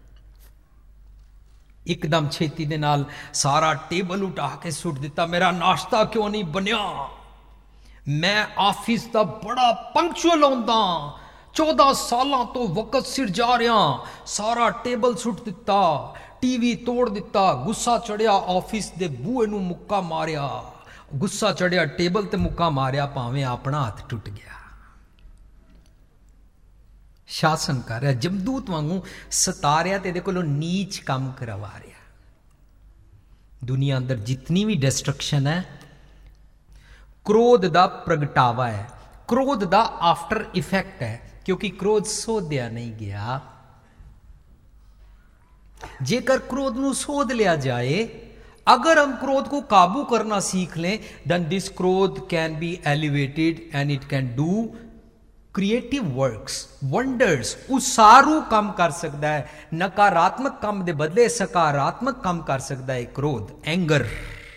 एकदम छेती दे नाल सारा टेबल उठा के सुट दिता, मेरा नाश्ता क्यों नहीं बनया, मैं ऑफिस का बड़ा पंक्चुअल आउंदा, चौदह साल तो वक्त सिर जा रहा, सारा टेबल सुट दिता, टीवी तोड़ दिता, गुस्सा चढ़िया ऑफिस दे बूहे नूं मुक्का मारिया, गुस्सा चढ़िया टेबल ते मुक्का मारिया, भावें अपना हाथ टुट गया। ਸ਼ਾਸਨ ਕਰ ਰਿਹਾ, ਜਮਦੂਤ ਵਾਂਗੂ ਸਤਾ ਰਿਹਾ ਤੇ ਇਹਦੇ ਕੋਲੋਂ ਨੀਚ ਕੰਮ ਕਰਵਾ ਰਿਹਾ। ਦੁਨੀਆ ਅੰਦਰ ਜਿਤਨੀ ਵੀ ਡਿਸਟਰਕਸ਼ਨ ਹੈ, ਕ੍ਰੋਧ ਦਾ ਪ੍ਰਗਟਾਵਾ ਹੈ, ਕ੍ਰੋਧ ਦਾ ਆਫਟਰ ਇਫੈਕਟ ਹੈ, क्योंकि क्रोध सोधिया नहीं गया। जेकर क्रोध ਨੂੰ सोध लिया जाए, अगर हम क्रोध को काबू करना सीख लें, then this क्रोध can be elevated and it can do creative works, wonders। उसारू काम कर सकता है, नकारात्मक काम दे बदले सकारात्मक काम कर सकता है क्रोध, एंगर।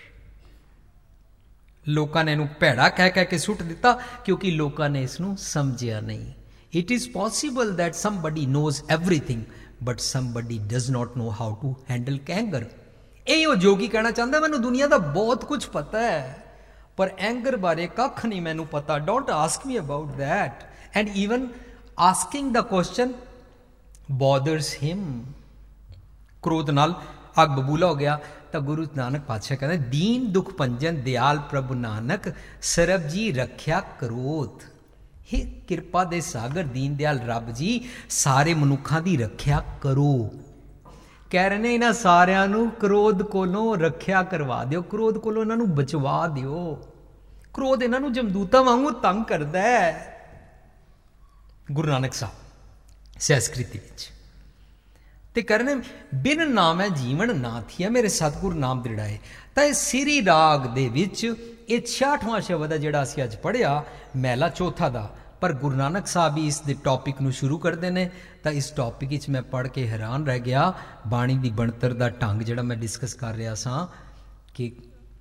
लोगों ने इनू भैड़ा कह कह के सुट दिता क्योंकि लोगों ने इसनू समझिया नहीं। It is possible that somebody knows everything, but somebody does not know how to handle anger। ਇਹ ਉਹ ਜੋਗੀ ਕਹਿਣਾ ਚਾਹੁੰਦਾ, ਮੈਨੂੰ ਦੁਨੀਆ ਦਾ ਬਹੁਤ ਕੁਝ ਪਤਾ ਹੈ, ਪਰ ਐਂਗਰ ਬਾਰੇ ਕੱਖ ਨਹੀਂ ਮੈਨੂੰ ਪਤਾ। Don't ask me about that। And even asking the question bothers him। ਕ੍ਰੋਧ ਨਾਲ ਅੱਗ ਬਬੂਲਾ ਹੋ ਗਿਆ ਤਾਂ ਗੁਰੂ ਨਾਨਕ ਪਾਤਸ਼ਾਹ ਕਹਿੰਦੇ, ਦੀਨ ਦੁਖ ਭੰਜਨ ਦਿਆਲ ਪ੍ਰਭੂ ਨਾਨਕ, ਸਰਬ ਜੀ ਰੱਖਿਆ ਕ੍ਰੋਧ। हे किरपा दे सागर दीन दयाल रब जी, सारे मनुखा की रख्या करो। कह रहे ने इन्हां सारियां नूं क्रोध कोलों रख्या करवा दिओ, क्रोध कोलों इन्हां नूं बचवा दिओ। क्रोध इन्हां नूं जमदूतां वांगू तंग करदा है। गुरु नानक साहब सैसकृति विच ते करने बिन नाम है जीवन ना थिया, मेरे सतगुरु नाम दृढ़ाए। तां इह सिरी राग दे विच ਇਹ ਛਿਆਹਠਵਾਂ ਸ਼ਬਦ ਹੈ ਜਿਹੜਾ ਅਸੀਂ ਅੱਜ ਪੜ੍ਹਿਆ, ਮਹਿਲਾ ਚੌਥਾ ਦਾ। ਪਰ ਗੁਰੂ ਨਾਨਕ ਸਾਹਿਬ ਵੀ ਇਸ ਦੇ ਟੌਪਿਕ ਨੂੰ ਸ਼ੁਰੂ ਕਰਦੇ ਨੇ, ਤਾਂ ਇਸ ਟੌਪਿਕ ਵਿੱਚ ਮੈਂ ਪੜ੍ਹ ਕੇ ਹੈਰਾਨ ਰਹਿ ਗਿਆ। ਬਾਣੀ ਦੀ ਬਣਤਰ ਦਾ ਢੰਗ ਜਿਹੜਾ ਮੈਂ ਡਿਸਕਸ ਕਰ ਰਿਹਾ ਸਾਂ ਕਿ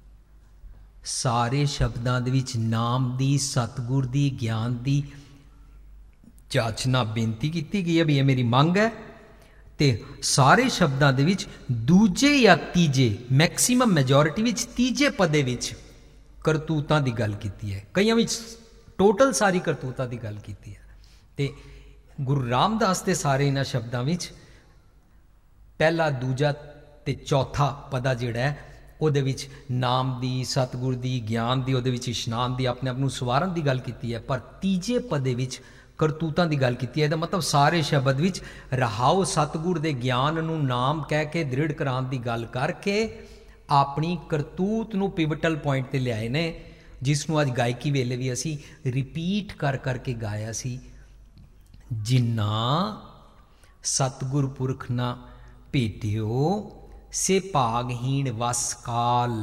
ਸਾਰੇ ਸ਼ਬਦਾਂ ਦੇ ਵਿੱਚ ਨਾਮ ਦੀ, ਸਤਿਗੁਰ ਦੀ, ਗਿਆਨ ਦੀ ਜਾਚਨਾ ਬੇਨਤੀ ਕੀਤੀ ਗਈ ਹੈ ਵੀ ਇਹ ਮੇਰੀ ਮੰਗ ਹੈ। ਤੇ ਸਾਰੇ ਸ਼ਬਦਾਂ ਦੇ ਵਿੱਚ ਦੂਜੇ ਜਾਂ ਤੀਜੇ, ਮੈਕਸੀਮਮ ਮੈਜੋਰਿਟੀ ਵਿੱਚ ਤੀਜੇ ਪਦੇ ਵਿੱਚ ਕਰਤੂਤਾਂ ਦੀ ਗੱਲ ਕੀਤੀ ਹੈ, ਕਈਆਂ ਵਿੱਚ ਟੋਟਲ ਸਾਰੀ ਕਰਤੂਤਾਂ ਦੀ ਗੱਲ ਕੀਤੀ ਹੈ। ਤੇ ਗੁਰੂ ਰਾਮਦਾਸ ਦੇ ਸਾਰੇ ਇਹਨਾਂ ਸ਼ਬਦਾਂ ਵਿੱਚ ਪਹਿਲਾ, ਦੂਜਾ ਤੇ ਚੌਥਾ ਪਦਾ ਜਿਹੜਾ ਹੈ ਉਹਦੇ ਵਿੱਚ ਨਾਮ ਦੀ, ਸਤਿਗੁਰ ਦੀ, ਗਿਆਨ ਦੀ, ਉਹਦੇ ਵਿੱਚ ਇਸ਼ਨਾਨ ਦੀ, ਆਪਣੇ ਆਪ ਨੂੰ ਸਵਾਰਨ ਦੀ ਗੱਲ ਕੀਤੀ ਹੈ। ਪਰ ਤੀਜੇ ਪਦੇ ਵਿੱਚ ਕਰਤੂਤਾਂ ਦੀ ਗੱਲ ਕੀਤੀ ਹੈ। ਇਹਦਾ ਮਤਲਬ ਸਾਰੇ ਸ਼ਬਦ ਵਿੱਚ ਰਹਾਓ ਸਤਿਗੁਰ ਦੇ ਗਿਆਨ ਨੂੰ ਨਾਮ ਕਹਿ ਕੇ ਦ੍ਰਿੜ ਕਰਾਉਣ ਦੀ ਗੱਲ ਕਰਕੇ ਆਪਣੀ ਕਰਤੂਤ ਨੂੰ ਪਿਵਟਲ ਪੁਆਇੰਟ ਤੇ ਲਿਆਏ ਨੇ, ਜਿਸ ਨੂੰ ਅੱਜ ਗਾਇਕੀ ਵੇਲੇ ਵੀ ਅਸੀਂ ਰਿਪੀਟ ਕਰ ਕਰਕੇ ਗਾਇਆ ਸੀ। ਜਿੰਨਾ ਸਤਿਗੁਰ ਪੁਰਖ ਨਾ ਭੇਟਿਓ, ਸੇ ਭਾਗਹੀਣ ਵਸ ਕਾਲ।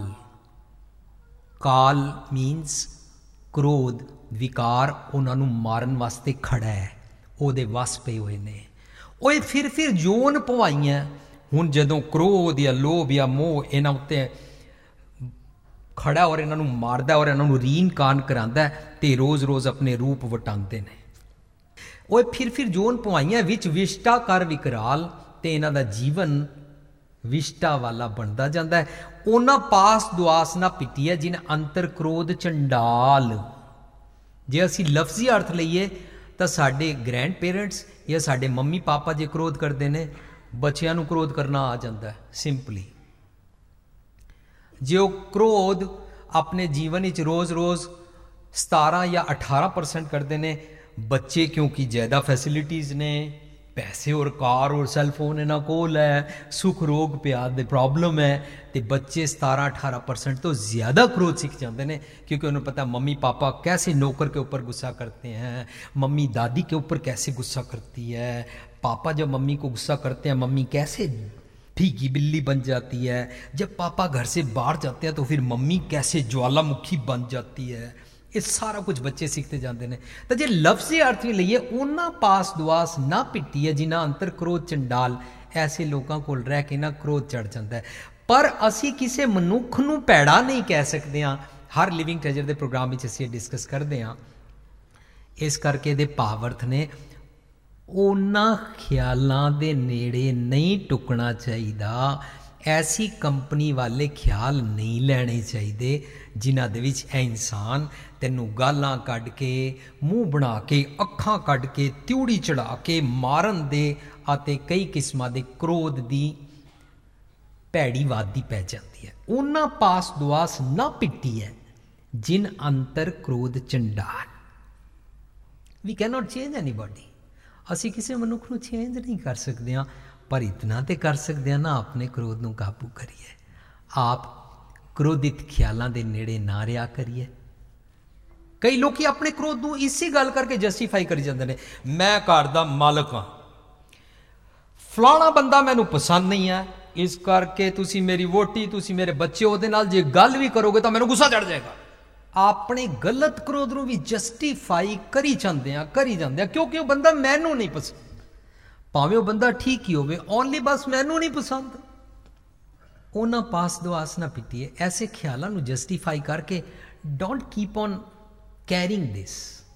ਕਾਲ ਮੀਨਸ ਕ੍ਰੋਧ, ਵਿਕਾਰ ਉਹਨਾਂ ਨੂੰ ਮਾਰਨ ਵਾਸਤੇ ਖੜਾ ਹੈ, ਉਹਦੇ ਵਸ ਪਏ ਹੋਏ ਨੇ। ਉਹ ਫਿਰ ਫਿਰ ਜੋਨ ਪਵਾਈਆਂ। ਹੁਣ ਜਦੋਂ ਕ੍ਰੋਧ ਜਾਂ ਲੋਭ ਜਾਂ ਮੋਹ ਇਹਨਾਂ ਉੱਤੇ ਖੜਾ ਔਰ ਇਹਨਾਂ ਨੂੰ ਮਾਰਦਾ ਔਰ ਇਹਨਾਂ ਨੂੰ ਰੀਨਕਾਨ ਕਰਾਉਂਦਾ ਤੇ ਰੋਜ਼ ਰੋਜ਼ ਆਪਣੇ ਰੂਪ ਵਟਾਉਂਦੇ ਨੇ। ਉਹ ਫਿਰ ਫਿਰ ਜੋਨ ਪਵਾਈਆਂ ਵਿੱਚ ਵਿਸ਼ਟਾ ਕਰ ਵਿਕਰਾਲ, ਤੇ ਇਹਨਾਂ ਦਾ ਜੀਵਨ ਵਿਸ਼ਟਾ ਵਾਲਾ ਬਣਦਾ ਜਾਂਦਾ ਹੈ। ਉਹਨਾਂ ਪਾਸ ਦੁਆਸ ਨਾ ਪਿੱਟੀ ਹੈ ਜਿਨ ਅੰਤਰ ਕ੍ਰੋਧ ਚੰਡਾਲ। ਜੇ ਅਸੀਂ ਲਫ਼ਜ਼ੀ ਅਰਥ ਲਈਏ ਤਾਂ ਸਾਡੇ ਗ੍ਰੈਂਡ ਪੇਰੈਂਟਸ ਜਾਂ ਸਾਡੇ ਮੰਮੀ ਪਾਪਾ ਜੇ ਕ੍ਰੋਧ ਕਰਦੇ ਨੇ, ਬੱਚਿਆਂ ਨੂੰ ਕ੍ਰੋਧ ਕਰਨਾ ਆ ਜਾਂਦਾ ਹੈ ਸਿੰਪਲੀ। ਜੇ ਉਹ ਕ੍ਰੋਧ ਆਪਣੇ ਜੀਵਨ ਵਿੱਚ ਰੋਜ਼ ਰੋਜ਼ ਸਤਾਰਾਂ ਜਾਂ ਅਠਾਰਾਂ ਪਰਸੈਂਟ ਕਰਦੇ ਨੇ, ਬੱਚੇ ਕਿਉਂਕਿ ਜ਼ਿਆਦਾ ਫੈਸਿਲਿਟੀਜ਼ ਨੇ, ਪੈਸੇ ਔਰ ਕਾਰ ਔਰ ਸੈੱਲਫੋਨ ਇਹਨਾਂ ਕੋਲ ਹੈ, ਸੁੱਖ ਰੋਗ ਪਿਆਰ ਦੇ ਪ੍ਰੋਬਲਮ ਹੈ, ਤੇ ਬੱਚੇ ਸਤਾਰਾਂ ਅਠਾਰਾਂ परसेंट तो ज़्यादा क्रोध सीख जाते हैं, क्योंकि उन्हें पता मम्मी पापा कैसे नौकर के ऊपर गुस्सा करते हैं, मम्मी दादी के ऊपर कैसे गुस्सा करती है, पापा जब मम्मी को गुस्सा करते हैं मम्मी कैसे फीकी बिल्ली बन जाती है, जब पापा घर से बाहर जाते हैं तो फिर मम्मी कैसे ज्वालामुखी बन जाती है। ये सारा कुछ बच्चे सीखते जाते हैं। तो जे लफ्ज़ी अर्थ भी लईए, उन्ना पास दुआस ना पिट्टी है जिन्ना अंतर क्रोध चंडाल। ऐसे लोगों को रह के ना क्रोध चढ़ जाता है। पर असी किसी मनुख नूं भैड़ा नहीं कह सकते हाँ। हर लिविंग ट्रेजर के प्रोग्राम में असीं डिस्कस करते हैं। इस करके दे भावर्थ ने उन्हां ख्यालां दे नेड़े नहीं टुकना चाहिए। ऐसी कंपनी वाले ख्याल नहीं लेने चाहिए जिन्हां दे विच ऐ इंसान तैनूं गालां कढ के, मूँह बना के, अखां कढ के, त्यूड़ी चढ़ा के मारन दे अते कई किस्मां दे क्रोध दी भैड़ी वादी पै जाती है। उन्हां पास दुआस ना पिट्टी है जिन अंतर क्रोध चंडाल। We can not change anybody. ਅਸੀਂ ਕਿਸੇ ਮਨੁੱਖ ਨੂੰ ਚੇਂਜ ਨਹੀਂ ਕਰ ਸਕਦੇ ਹਾਂ, ਪਰ ਇਤਨਾ ਤੇ ਕਰ ਸਕਦੇ ਹਾਂ ਨਾ, ਆਪਣੇ ਕ੍ਰੋਧ ਨੂੰ ਕਾਬੂ ਕਰੀਏ, ਆਪ ਕ੍ਰੋਧਿਤ ਖਿਆਲਾਂ ਦੇ ਨੇੜੇ ਨਾ ਰਿਹਾ ਕਰੀਏ। ਕਈ ਲੋਕੀ ਆਪਣੇ ਕ੍ਰੋਧ ਨੂੰ ਇਸੇ ਗੱਲ ਕਰਕੇ ਜਸਟੀਫਾਈ ਕਰੀ ਜਾਂਦੇ ਨੇ, ਮੈਂ ਘਰ ਦਾ ਮਾਲਕ ਹਾਂ, ਫਲਾਣਾ ਬੰਦਾ ਮੈਨੂੰ ਪਸੰਦ ਨਹੀਂ ਹੈ, ਇਸ ਕਰਕੇ ਤੁਸੀਂ ਮੇਰੀ ਵੋਟੀ, ਤੁਸੀਂ ਮੇਰੇ ਬੱਚੇ, ਉਹਦੇ ਨਾਲ ਜੇ ਗੱਲ ਵੀ ਕਰੋਗੇ ਤਾਂ ਮੈਨੂੰ ਗੁੱਸਾ ਚੜ ਜਾਏਗਾ। ਆਪਣੇ ਗਲਤ ਕ੍ਰੋਧ ਨੂੰ ਵੀ ਜਸਟੀਫਾਈ ਕਰੀ ਜਾਂਦੇ ਆ ਕਰੀ ਜਾਂਦੇ ਆ ਕਿਉਂਕਿ ਉਹ ਬੰਦਾ ਮੈਨੂੰ ਨਹੀਂ ਪਸੰਦ, ਭਾਵੇਂ ਉਹ ਬੰਦਾ ਠੀਕ ਹੀ ਹੋਵੇ, ਓਨਲੀ ਬਸ ਮੈਨੂੰ ਨਹੀਂ ਪਸੰਦ। ਉਹਨਾਂ ਪਾਸ ਦੋ ਆਸ ਨਾ ਪੀਟੀਏ। ਐਸੇ ਖਿਆਲਾਂ ਨੂੰ ਜਸਟੀਫਾਈ ਕਰਕੇ don't keep on carrying this,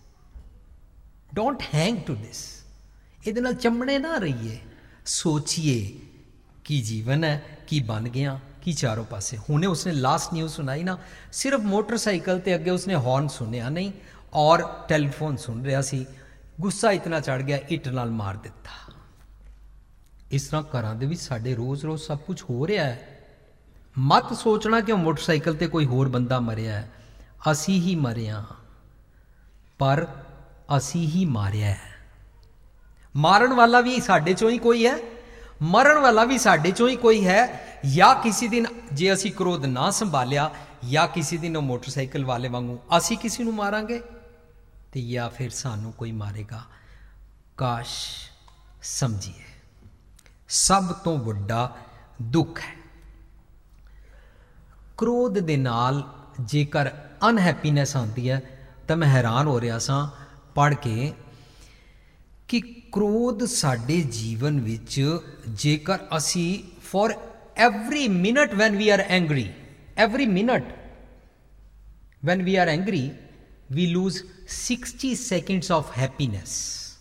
don't hang to this, ਇਹਦੇ ਨਾਲ ਚੰਬਣੇ ਨਾ ਰਹੀਏ। ਸੋਚੀਏ ਕੀ ਜੀਵਨ ਹੈ, ਕੀ ਬਣ ਗਿਆ, ਕੀ ਚਾਰੋਂ ਪਾਸੇ। ਹੁਣੇ ਉਸਨੇ ਲਾਸਟ ਨਿਊਜ਼ ਸੁਣਾਈ ਨਾ, ਸਿਰਫ ਮੋਟਰਸਾਈਕਲ ਤੇ ਅੱਗੇ ਉਸਨੇ ਹੌਰਨ ਸੁਣਿਆ ਨਹੀਂ ਔਰ ਟੈਲੀਫੋਨ ਸੁਣ ਰਿਹਾ ਸੀ, ਗੁੱਸਾ ਇਤਨਾ ਚੜ ਗਿਆ, ਇੱਟ ਨਾਲ ਮਾਰ ਦਿੱਤਾ। ਇਸ ਤਰ੍ਹਾਂ ਘਰਾਂ ਦੇ ਵਿੱਚ ਸਾਡੇ ਰੋਜ਼-ਰੋਜ਼ ਸਭ ਕੁਝ ਹੋ ਰਿਹਾ ਹੈ। ਮਤ ਸੋਚਣਾ ਕਿ ਉਹ ਮੋਟਰਸਾਈਕਲ ਤੇ ਕੋਈ ਹੋਰ ਬੰਦਾ ਮਰਿਆ ਹੈ, ਅਸੀਂ ਹੀ ਮਰਿਆ, ਪਰ ਅਸੀਂ ਹੀ ਮਾਰਿਆ ਹੈ। ਮਾਰਨ ਵਾਲਾ ਵੀ ਸਾਡੇ ਚੋਂ ਹੀ ਕੋਈ ਹੈ, ਮਰਨ ਵਾਲਾ ਵੀ ਸਾਡੇ ਚੋਂ ਹੀ ਕੋਈ ਹੈ। ਜਾਂ ਕਿਸੇ ਦਿਨ ਜੇ ਅਸੀਂ ਕ੍ਰੋਧ ਨਾ ਸੰਭਾਲਿਆ, ਜਾਂ ਕਿਸੇ ਦਿਨ ਉਹ ਮੋਟਰਸਾਈਕਲ ਵਾਲੇ ਵਾਂਗੂ ਅਸੀਂ ਕਿਸੇ ਨੂੰ ਮਾਰਾਂਗੇ, ਤੇ ਜਾਂ ਫਿਰ ਸਾਨੂੰ ਕੋਈ ਮਾਰੇਗਾ। ਕਾਸ਼ ਸਮਝੀਏ, ਸਭ ਤੋਂ ਵੱਡਾ ਦੁੱਖ ਹੈ ਕ੍ਰੋਧ ਦੇ ਨਾਲ। ਜੇਕਰ ਅਨਹੈਪੀਨੈਸ ਆਉਂਦੀ ਹੈ ਤਾਂ ਮੈਂ ਹੈਰਾਨ ਹੋ ਰਿਹਾ ਸਾਂ ਪੜ੍ਹ ਕੇ ਕਿ ਕ੍ਰੋਧ ਸਾਡੇ ਜੀਵਨ ਵਿੱਚ, ਜੇਕਰ ਅਸੀਂ for every minute when we are angry, every minute when we are angry, we lose sixty seconds of happiness।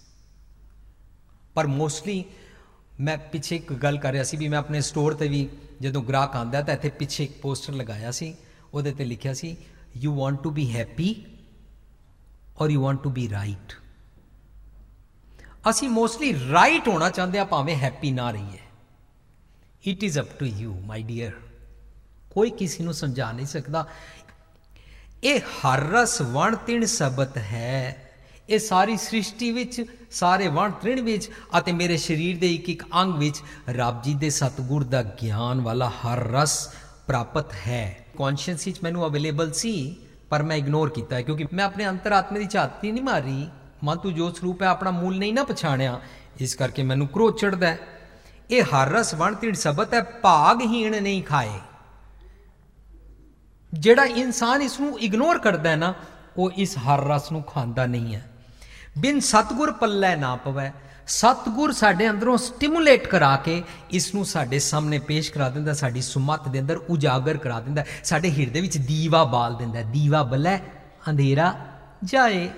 ਪਰ ਮੋਸਟਲੀ ਮੈਂ ਪਿੱਛੇ ਇੱਕ ਗੱਲ ਕਰ ਰਿਹਾ ਸੀ ਵੀ ਮੈਂ ਆਪਣੇ ਸਟੋਰ ਤੇ ਵੀ ਜਦੋਂ ਗ੍ਰਾਹਕ ਆਉਂਦਾ ਤਾਂ ਇੱਥੇ ਪਿੱਛੇ ਇੱਕ ਪੋਸਟਰ ਲਗਾਇਆ ਸੀ, ਉਹਦੇ ਤੇ ਲਿਖਿਆ ਸੀ you want to be happy or you want to be right. ਅਸੀਂ ਮੋਸਟਲੀ ਰਾਈਟ ਹੋਣਾ ਚਾਹੁੰਦੇ ਹਾਂ, ਭਾਵੇਂ ਹੈਪੀ ਨਾ ਰਹੀਏ। It is up to you my dear. ਕੋਈ ਕਿਸੇ ਨੂੰ ਸਮਝਾ ਨਹੀਂ ਸਕਦਾ। ਇਹ ਹਰ ਰਸ ਵਣ ਤਿਣ ਸਬਤ ਹੈ। ਇਹ ਸਾਰੀ ਸ੍ਰਿਸ਼ਟੀ ਵਿੱਚ, ਸਾਰੇ ਵਣ ਤ੍ਰਿਣ ਵਿੱਚ ਅਤੇ ਮੇਰੇ ਸਰੀਰ ਦੇ ਇੱਕ ਇੱਕ ਅੰਗ ਵਿੱਚ ਰੱਬ ਜੀ ਦੇ ਸਤਿਗੁਰ ਦਾ ਗਿਆਨ ਵਾਲਾ ਹਰ ਰਸ ਪ੍ਰਾਪਤ ਹੈ। ਕੌਨਸ਼ੀਅੰਸ ਵਿੱਚ ਮੈਨੂੰ ਅਵੇਲੇਬਲ ਸੀ, ਪਰ ਮੈਂ ਇਗਨੋਰ ਕੀਤਾ ਕਿਉਂਕਿ ਮੈਂ ਆਪਣੇ ਅੰਤਰਾਤਮੇ ਦੀ ਝਾਤੀ ਨਹੀਂ ਮਾਰੀ। ਮਨ ਤੂੰ ਜੋ ਸਰੂਪ ਹੈ ਆਪਣਾ ਮੂਲ ਨਹੀਂ ਨਾ ਪਛਾਣਿਆ, ਇਸ ਕਰਕੇ ਮੈਨੂੰ ਕ੍ਰੋਧ ਚੜ੍ਹਦਾ ਹੈ। ਇਹ ਹਰ ਰਸ ਵਣ ਤਿੜ ਸਬਤ ਹੈ, ਭਾਗਹੀਣ ਨਹੀਂ ਖਾਏ। ਜਿਹੜਾ ਇਨਸਾਨ ਇਸ ਨੂੰ ਇਗਨੋਰ ਕਰਦਾ ਹੈ ਨਾ, ਉਹ ਇਸ ਹਰ ਰਸ ਨੂੰ ਖਾਂਦਾ ਨਹੀਂ ਹੈ। ਬਿਨ ਸਤਿਗੁਰ ਪੱਲੇ ਨਾ ਪਵੈ। ਸਤਿਗੁਰ ਸਾਡੇ ਅੰਦਰੋਂ ਸਟਿਮੂਲੇਟ ਕਰਾ ਕੇ ਇਸ ਨੂੰ ਸਾਡੇ ਸਾਹਮਣੇ ਪੇਸ਼ ਕਰਾ ਦਿੰਦਾ, ਸਾਡੀ ਸੁਮਤ ਦੇ ਅੰਦਰ ਉਜਾਗਰ ਕਰਾ ਦਿੰਦਾ, ਸਾਡੇ ਹਿਰਦੇ ਵਿੱਚ ਦੀਵਾ ਬਾਲ ਦਿੰਦਾ। ਦੀਵਾ ਬਲੈ ਅੰਧੇਰਾ ਜਾਏ।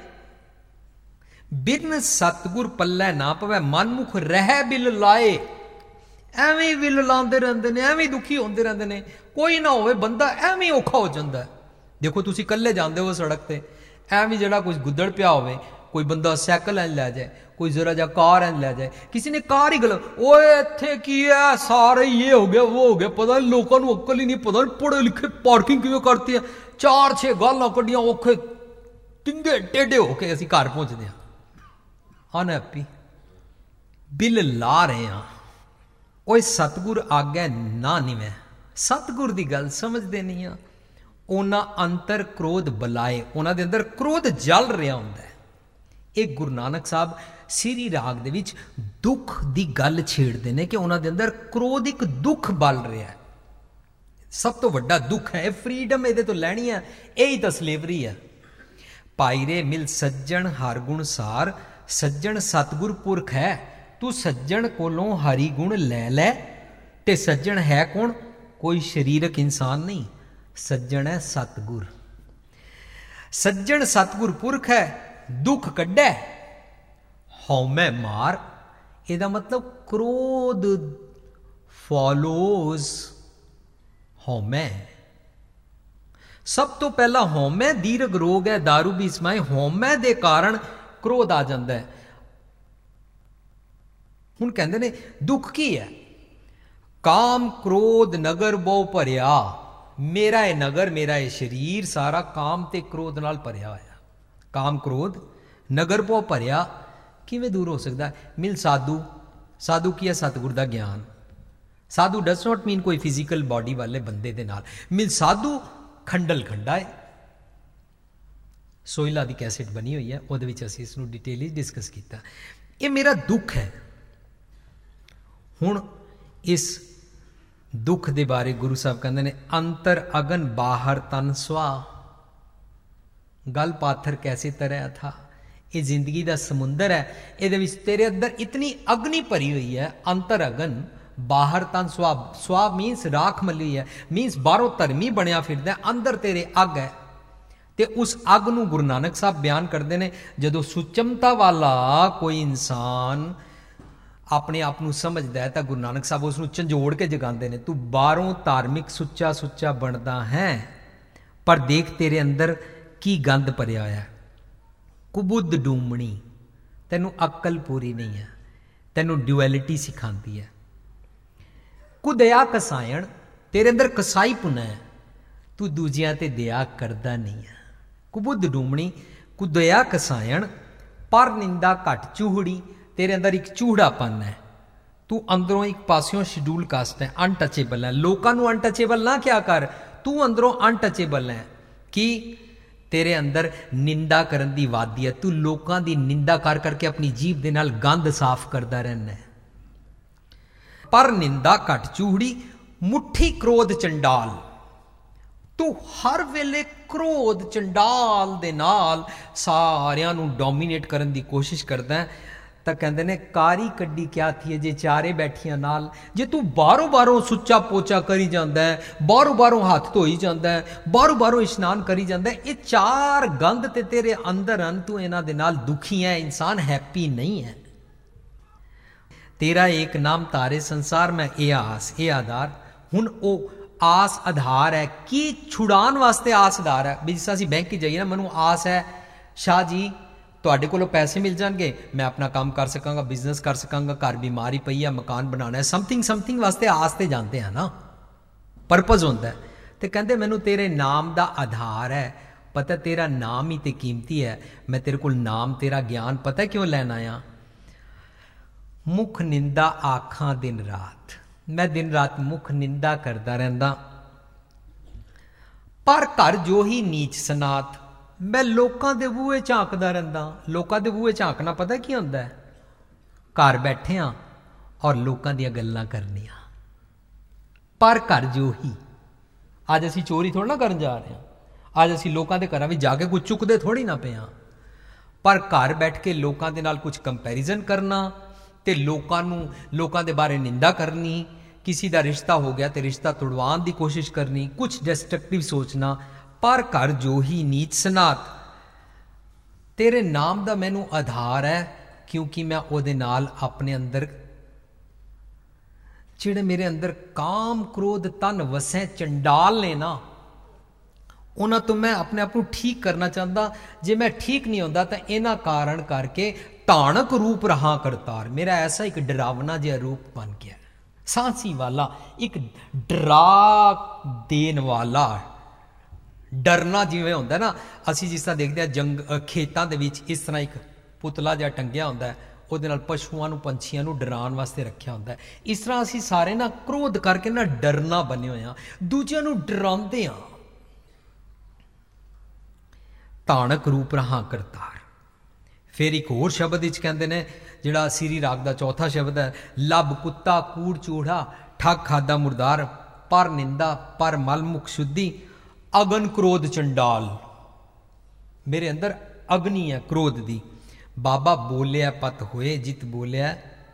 ਬਿਨ ਸਤਿਗੁਰ ਪੱਲੇ ਨਾ ਪਵੈ, ਮਨਮੁਖ ਰਹਿ ਬਿਲ ਲਾਏ। ਐਵੇਂ ਬਿਲ ਲਾਉਂਦੇ ਰਹਿੰਦੇ ਨੇ, ਐਵੇਂ ਦੁਖੀ ਹੁੰਦੇ ਰਹਿੰਦੇ ਨੇ। ਕੋਈ ਨਾ ਹੋਵੇ ਬੰਦਾ ਐਵੇਂ ਔਖਾ ਹੋ ਜਾਂਦਾ। ਦੇਖੋ ਤੁਸੀਂ ਇਕੱਲੇ ਜਾਂਦੇ ਹੋ ਸੜਕ ਤੇ, ਐਵੇਂ ਜਿਹੜਾ ਕੁਝ ਗੁੱਦੜ ਪਿਆ ਹੋਵੇ, ਕੋਈ ਬੰਦਾ ਸਾਈਕਲ ਐਨ ਲੈ ਜਾਏ, ਕੋਈ ਜ਼ਰਾ ਜਿਹਾ ਕਾਰ ਐਨ ਲੈ ਜਾਏ, ਕਿਸੇ ਨੇ ਕਾਰ ਹੀ ਗਲ, ਓਏ ਇੱਥੇ ਕੀ ਹੈ, ਸਾਰੇ ਇਹ ਹੋ ਗਿਆ ਉਹ ਹੋ ਗਿਆ, ਪਤਾ ਨਹੀਂ ਲੋਕਾਂ ਨੂੰ ਅਕਲ ਹੀ ਨਹੀਂ, ਪਤਾ ਨਹੀਂ ਪੜ੍ਹੇ ਲਿਖੇ ਪਾਰਕਿੰਗ ਕਿਵੇਂ ਕਰਤੀ ਹੈ। ਚਾਰ ਛੇ ਗਾਲਾਂ ਕੱਢੀਆਂ, ਔਖੇ ਟਿੰਗੇ ਟੇਢੇ ਹੋ ਕੇ ਅਸੀਂ ਘਰ ਪਹੁੰਚਦੇ ਹਾਂ ਅਨਹੈਪੀ, ਬਿੱਲ ਲਾ ਰਹੇ ਹਾਂ। ਓਏ ਸਤਿਗੁਰ ਆਗਿਆ ਨਾ ਨਿਵੇਂ। ਸਤਿਗੁਰ ਦੀ ਗੱਲ ਸਮਝਦੇ ਨਹੀਂ ਆ। ਉਹਨਾਂ ਅੰਤਰ ਕ੍ਰੋਧ ਬੁਲਾਏ, ਉਹਨਾਂ ਦੇ ਅੰਦਰ ਕ੍ਰੋਧ ਜਲ ਰਿਹਾ ਹੁੰਦਾ ਹੈ। ਇਹ ਗੁਰੂ ਨਾਨਕ ਸਾਹਿਬ ਸਿਰੀ ਰਾਗ ਦੇ ਵਿੱਚ ਦੁੱਖ ਦੀ ਗੱਲ ਛੇੜਦੇ ਨੇ ਕਿ ਉਹਨਾਂ ਦੇ ਅੰਦਰ ਕ੍ਰੋਧ ਇੱਕ ਦੁੱਖ ਬਲ ਰਿਹਾ ਹੈ। ਸਭ ਤੋਂ ਵੱਡਾ ਦੁੱਖ ਹੈ। ਇਹ ਫਰੀਡਮ ਇਹਦੇ ਤੋਂ ਲੈਣੀ ਹੈ, ਇਹੀ ਤਾਂ ਸਲੇਵਰੀ ਹੈ। ਭਾਈ ਰੇ ਮਿਲ ਸੱਜਣ ਹਰ ਗੁਣ ਸਾਰ, ਸੱਜਣ ਸਤਿਗੁਰ ਪੁਰਖ ਹੈ। ਤੂੰ ਸੱਜਣ ਕੋਲੋਂ ਹਰੀ ਗੁਣ ਲੈ ਲੈ। ਤੇ ਸੱਜਣ ਹੈ ਕੌਣ? ਕੋਈ ਸਰੀਰਕ ਇਨਸਾਨ ਨਹੀਂ, ਸੱਜਣ ਹੈ ਸਤਿਗੁਰ। ਸੱਜਣ ਸਤਿਗੁਰ ਪੁਰਖ ਹੈ, ਦੁੱਖ ਕੱਢੈ ਹਉਮੈ ਮਾਰ। ਇਹਦਾ ਮਤਲਬ ਕ੍ਰੋਧ ਫੋਲੋਜ਼ ਹਉਮੈ। ਸਭ ਤੋਂ ਪਹਿਲਾਂ ਹਉਮੈ ਦੀਰਘ ਰੋਗ ਹੈ, ਦਾਰੂ ਵੀ ਇਸਮਾਏ। ਹਉਮੈ ਦੇ ਕਾਰਨ ਕ੍ਰੋਧ ਆ ਜਾਂਦਾ ਹੈ। ਹੁਣ ਕਹਿੰਦੇ ਨੇ ਦੁੱਖ ਕੀ ਹੈ? ਕਾਮ ਕ੍ਰੋਧ ਨਗਰ ਬਹੁ ਭਰਿਆ। ਮੇਰਾ ਇਹ ਨਗਰ, ਮੇਰਾ ਇਹ ਸਰੀਰ ਸਾਰਾ ਕਾਮ ਤੇ ਕ੍ਰੋਧ ਨਾਲ ਭਰਿਆ ਹੋਇਆ। ਕਾਮ ਕ੍ਰੋਧ ਨਗਰ ਬਹੁ ਭਰਿਆ। ਕਿਵੇਂ ਦੂਰ ਹੋ ਸਕਦਾ? ਮਿਲ ਸਾਧੂ, ਸਾਧੂ ਕੀ ਹੈ? ਸਤਿਗੁਰ ਦਾ ਗਿਆਨ। ਸਾਧੂ ਡਸ ਨੋਟ ਮੀਨ ਕੋਈ ਫਿਜ਼ੀਕਲ ਬਾਡੀ ਵਾਲੇ ਬੰਦੇ ਦੇ ਨਾਲ। ਮਿਲ ਸਾਧੂ ਖੰਡਲ ਖੰਡਾ ਹੈ। ਸੋਇਲਾ ਦੀ ਕੈਸੇਟ ਬਣੀ ਹੋਈ ਹੈ, ਉਹਦੇ ਵਿੱਚ ਅਸੀਂ ਇਸ ਨੂੰ ਡਿਟੇਲ ਵਿੱਚ ਡਿਸਕਸ ਕੀਤਾ। ਇਹ ਮੇਰਾ ਦੁੱਖ ਹੈ। ਹੁਣ ਇਸ ਦੁੱਖ ਦੇ ਬਾਰੇ ਗੁਰੂ ਸਾਹਿਬ ਕਹਿੰਦੇ ਨੇ, ਅੰਤਰ ਅਗਨ ਬਾਹਰ ਤਨ ਸਵਾ। ਗਲ ਪਾਥਰ ਕੈਸੇ ਤਰਿਆ ਥਾ। ਇਹ ਜ਼ਿੰਦਗੀ ਦਾ ਸਮੁੰਦਰ ਹੈ, ਇਹਦੇ ਵਿੱਚ ਤੇਰੇ ਅੰਦਰ ਇਤਨੀ ਅਗਨੀ ਭਰੀ ਹੋਈ ਹੈ। ਅੰਤਰ ਅਗਨ ਬਾਹਰ ਤਨ ਸਵਾ। ਸਵਾ ਮੀਨਸ ਰਾਖ ਮੱਲੀ ਹੈ, ਮੀਨਸ ਬਾਹਰੋਂ ਧਰਮੀ ਬਣਿਆ ਫਿਰਦਾ, ਅੰਦਰ ਤੇਰੇ ਅੱਗ ਹੈ। ਤੇ ਉਸ ਅੱਗ ਨੂੰ ਗੁਰੂ ਨਾਨਕ ਸਾਹਿਬ ਬਿਆਨ ਕਰਦੇ ਨੇ, ਜਦੋਂ ਸੁਚਮਤਾ ਵਾਲਾ ਕੋਈ ਇਨਸਾਨ ਆਪਣੇ ਆਪ ਨੂੰ ਸਮਝਦਾ ਹੈ ਤਾਂ ਗੁਰੂ ਨਾਨਕ ਸਾਹਿਬ ਉਸ ਨੂੰ ਝੰਜੋੜ ਕੇ ਜਗਾਉਂਦੇ ਨੇ। ਤੂੰ ਬਾਹਰੋਂ ਧਾਰਮਿਕ ਸੁੱਚਾ ਸੁੱਚਾ ਬਣਦਾ ਹੈ, ਪਰ ਦੇਖ ਤੇਰੇ ਅੰਦਰ ਕੀ ਗੰਦ ਭਰਿਆ ਹੋਇਆ। ਕੁਬੁੱਧ ਡੂਮਣੀ, ਤੈਨੂੰ ਅਕਲ ਪੂਰੀ ਨਹੀਂ ਹੈ, ਤੈਨੂੰ ਡਿਊਐਲਿਟੀ ਸਿਖਾਉਂਦੀ ਹੈ। ਕੁਦਇਆ ਕਸਾਇਣ, ਤੇਰੇ ਅੰਦਰ ਕਸਾਈ ਪੁਣਾ ਹੈ, ਤੂੰ ਦੂਜਿਆਂ ਤੇ ਦਇਆ ਕਰਦਾ ਨਹੀਂ ਹੈ। ਕੁਬੁੱਧ ਡੂਮਣੀ ਕੁਦਇਆ ਕਸਾਇਣ, ਪਰ ਨਿੰਦਾ ਘਟ ਚੂਹੜੀ, ਤੇਰੇ ਅੰਦਰ ਇੱਕ ਚੂਹੜਾਪਨ ਹੈ। ਤੂੰ ਅੰਦਰੋਂ ਇੱਕ ਪਾਸਿਓਂ ਸ਼ਡਿਊਲ ਕਾਸਟ ਹੈ, ਅਨਟਚੇਬਲ ਹੈ। ਲੋਕਾਂ ਨੂੰ ਅਨਟਚੇਬਲ ਨਾ ਕਿਆ ਕਰ, ਤੂੰ ਅੰਦਰੋਂ ਅਨਟਚੇਬਲ ਹੈ। ਕਿ ਤੇਰੇ ਅੰਦਰ ਨਿੰਦਾ ਕਰਨ ਦੀ ਵਾਦੀ ਹੈ, ਤੂੰ ਲੋਕਾਂ ਦੀ ਨਿੰਦਾ ਕਰ ਕਰਕੇ ਆਪਣੀ ਜੀਭ ਦੇ ਨਾਲ ਗੰਦ ਸਾਫ਼ ਕਰਦਾ ਰਹਿਣਾ ਹੈ। ਪਰ ਨਿੰਦਾ ਘਟ ਚੂਹੜੀ, ਮੁੱਠੀ ਕ੍ਰੋਧ ਚੰਡਾਲ, ਤੂੰ ਹਰ ਵੇਲੇ ਕ੍ਰੋਧ ਚੰਡਾਲ ਦੇ ਨਾਲ ਸਾਰਿਆਂ ਨੂੰ ਡੋਮੀਨੇਟ ਕਰਨ ਦੀ ਕੋਸ਼ਿਸ਼ ਕਰਦਾ ਹੈ। ਤਾਂ ਕਹਿੰਦੇ ਨੇ ਕਾਰੀ ਕੱਢੀ ਕਿਆ ਥੀ ਜੇ ਚਾਰੇ ਬੈਠੀਆਂ ਨਾਲ। ਜੇ ਤੂੰ ਬਾਹਰੋਂ ਬਾਹਰੋਂ ਸੁੱਚਾ ਪੋਚਾ ਕਰੀ ਜਾਂਦਾ ਹੈ, ਬਾਹਰੋਂ ਬਾਹਰੋਂ ਹੱਥ ਧੋਈ ਜਾਂਦਾ ਹੈ, ਬਾਹਰੋਂ ਬਾਹਰੋਂ ਇਸ਼ਨਾਨ ਕਰੀ ਜਾਂਦਾ ਹੈ, ਇਹ ਚਾਰ ਗੰਦ ਤੇ ਤੇਰੇ ਅੰਦਰ ਹਨ, ਤੂੰ ਇਹਨਾਂ ਦੇ ਨਾਲ ਦੁਖੀ ਹੈ, ਇਨਸਾਨ ਹੈਪੀ ਨਹੀਂ ਹੈ। ਤੇਰਾ ਇੱਕ ਨਾਮ ਤਾਰੇ ਸੰਸਾਰ ਮੈਂ, ਇਹ ਆਸ ਇਹ ਆਧਾਰ। ਹੁਣ ਉਹ ਆਸ ਆਧਾਰ ਹੈ ਕਿ ਛੁਡਾਉਣ ਵਾਸਤੇ ਆਸ ਆਧਾਰ ਹੈ। ਵੀ ਜਿਸ ਅਸੀਂ ਬੈਂਕ 'ਚ ਜਾਈਏ ਨਾ, ਮੈਨੂੰ ਆਸ ਹੈ ਸ਼ਾਹ ਜੀ ਤੁਹਾਡੇ ਕੋਲੋਂ ਪੈਸੇ ਮਿਲ ਜਾਣਗੇ, ਮੈਂ ਆਪਣਾ ਕੰਮ ਕਰ ਸਕਾਂਗਾ, ਬਿਜ਼ਨਸ ਕਰ ਸਕਾਂਗਾ, ਘਰ ਬਿਮਾਰੀ ਪਈ ਹੈ, ਮਕਾਨ ਬਣਾਉਣਾ ਹੈ, ਸਮਥਿੰਗ ਸਮਥਿੰਗ ਵਾਸਤੇ ਆਸ ਤੇ ਜਾਂਦੇ ਆ ਨਾ, ਪਰਪਸ ਹੁੰਦਾ। ਤੇ ਕਹਿੰਦੇ ਮੈਨੂੰ ਤੇਰੇ ਨਾਮ ਦਾ ਆਧਾਰ ਹੈ, ਪਤਾ ਤੇਰਾ ਨਾਮ ਹੀ ਤੇ ਕੀਮਤੀ ਹੈ। ਮੈਂ ਤੇਰੇ ਕੋਲ ਨਾਮ ਤੇਰਾ ਗਿਆਨ ਪਤਾ ਕਿਉਂ ਲੈਣ ਆਇਆ। ਮੁੱਖ ਨਿੰਦਾ ਆਖਾਂ ਦਿਨ ਰਾਤ, ਮੈਂ ਦਿਨ ਰਾਤ ਮੁੱਖ ਨਿੰਦਾ ਕਰਦਾ ਰਹਿੰਦਾ। ਪਰ ਘਰ ਜੋ ਹੀ ਨੀਚ ਸਨਾਤ, ਮੈਂ ਲੋਕਾਂ ਦੇ ਬੂਹੇ ਝਾਂਕਦਾ ਰਹਿੰਦਾ। ਲੋਕਾਂ ਦੇ ਬੂਹੇ ਝਾਂਕਣਾ ਪਤਾ ਕੀ ਹੁੰਦਾ ਹੈ? ਘਰ ਬੈਠੇ ਆ ਔਰ ਲੋਕਾਂ ਦੀਆਂ ਗੱਲਾਂ ਕਰਨੀਆਂ। ਪਰ ਘਰ ਜੋ ਹੀ, ਅੱਜ ਅਸੀਂ ਚੋਰੀ ਥੋੜਾ ਨਾ ਕਰਨ ਜਾ ਰਹੇ ਹਾਂ, ਅੱਜ ਅਸੀਂ ਲੋਕਾਂ ਦੇ ਘਰਾਂ ਵਿੱਚ ਜਾ ਕੇ ਕੁਝ ਚੁੱਕਦੇ ਥੋੜੀ ਨਾ ਪਏ ਹਾਂ। ਪਰ ਘਰ ਬੈਠ ਕੇ ਲੋਕਾਂ ਦੇ ਨਾਲ ਕੁਝ ਕੰਪੈਰੀਜ਼ਨ ਕਰਨਾ ਤੇ ਲੋਕਾਂ ਨੂੰ ਲੋਕਾਂ ਦੇ ਬਾਰੇ ਨਿੰਦਾ ਕਰਨੀ, ਕਿਸੇ ਦਾ ਰਿਸ਼ਤਾ ਹੋ ਗਿਆ ਤੇ ਰਿਸ਼ਤਾ ਤੁੜਵਾਉਣ ਦੀ ਕੋਸ਼ਿਸ਼ ਕਰਨੀ, ਕੁਝ ਡਿਸਟਰਕਟਿਵ ਸੋਚਣਾ। ਪਰ ਘਰ ਜੋ ਹੀ ਨੀਚ ਸਨਾਤ, ਤੇਰੇ ਨਾਮ ਦਾ ਮੈਨੂੰ ਆਧਾਰ ਹੈ, ਕਿਉਂਕਿ ਮੈਂ ਉਹਦੇ ਨਾਲ ਆਪਣੇ ਅੰਦਰ ਜਿਹੜੇ ਮੇਰੇ ਅੰਦਰ ਕਾਮ ਕ੍ਰੋਧ ਤਨ ਵਸੈ ਚੰਡਾਲ ਨੇ ਨਾ, ਉਹਨਾਂ ਤੋਂ ਮੈਂ ਆਪਣੇ ਆਪ ਨੂੰ ਠੀਕ ਕਰਨਾ ਚਾਹੁੰਦਾ। ਜੇ ਮੈਂ ਠੀਕ ਨਹੀਂ ਹੁੰਦਾ ਤਾਂ ਇਹਨਾਂ ਕਾਰਨ ਕਰਕੇ ਧਾਨਕ ਰੂਪ ਰਹਾ ਕਰਤਾਰ, ਮੇਰਾ ਐਸਾ ਇੱਕ ਡਰਾਵਨਾ ਜਿਹਾ ਰੂਪ ਬਣ ਗਿਆ, ਸਾਂਸੀ ਵਾਲਾ, ਇੱਕ ਡਰਾ ਦੇਣ ਵਾਲਾ। ਡਰਨਾ ਜਿਵੇਂ ਹੁੰਦਾ ਨਾ, ਅਸੀਂ ਜਿਸ ਤਰ੍ਹਾਂ ਦੇਖਦੇ ਹਾਂ ਜੰਗ ਖੇਤਾਂ ਦੇ ਵਿੱਚ ਇਸ ਤਰ੍ਹਾਂ ਇੱਕ ਪੁਤਲਾ ਜਿਹਾ ਟੰਗਿਆ ਹੁੰਦਾ ਹੈ, ਉਹਦੇ ਨਾਲ ਪਸ਼ੂਆਂ ਨੂੰ ਪੰਛੀਆਂ ਨੂੰ ਡਰਾਉਣ ਵਾਸਤੇ ਰੱਖਿਆ ਹੁੰਦਾ ਹੈ। ਇਸ ਤਰ੍ਹਾਂ ਅਸੀਂ ਸਾਰੇ ਨਾ ਕ੍ਰੋਧ ਕਰਕੇ ਨਾ ਡਰਨਾ ਬਣੇ ਹੋਏ ਹਾਂ, ਦੂਜਿਆਂ ਨੂੰ ਡਰਾਉਂਦੇ ਹਾਂ। ਧਾਨਕ ਰੂਪ ਰਹਾ ਕਰਤਾਰ। ਫਿਰ ਇੱਕ ਹੋਰ ਸ਼ਬਦ ਵਿੱਚ ਕਹਿੰਦੇ ਨੇ, ਜਿਹੜਾ ਸਿਰੀ ਰਾਗ ਦਾ ਚੌਥਾ ਸ਼ਬਦ ਹੈ, ਲੱਭ ਕੁੱਤਾ ਕੂੜ ਚੂੜਾ, ਠੱਗ ਖਾਦਾ ਮੁਰਦਾਰ, ਪਰ ਨਿੰਦਾ ਪਰ ਮਲ ਮੁਖ ਸ਼ੁੱਧੀ, ਅਗਨ ਕ੍ਰੋਧ ਚੰਡਾਲ। ਮੇਰੇ ਅੰਦਰ ਅਗਨੀ ਹੈ ਕ੍ਰੋਧ ਦੀ। ਬਾਬਾ ਬੋਲਿਆ ਪਤ ਹੋਏ ਜਿਤ ਬੋਲਿਆ,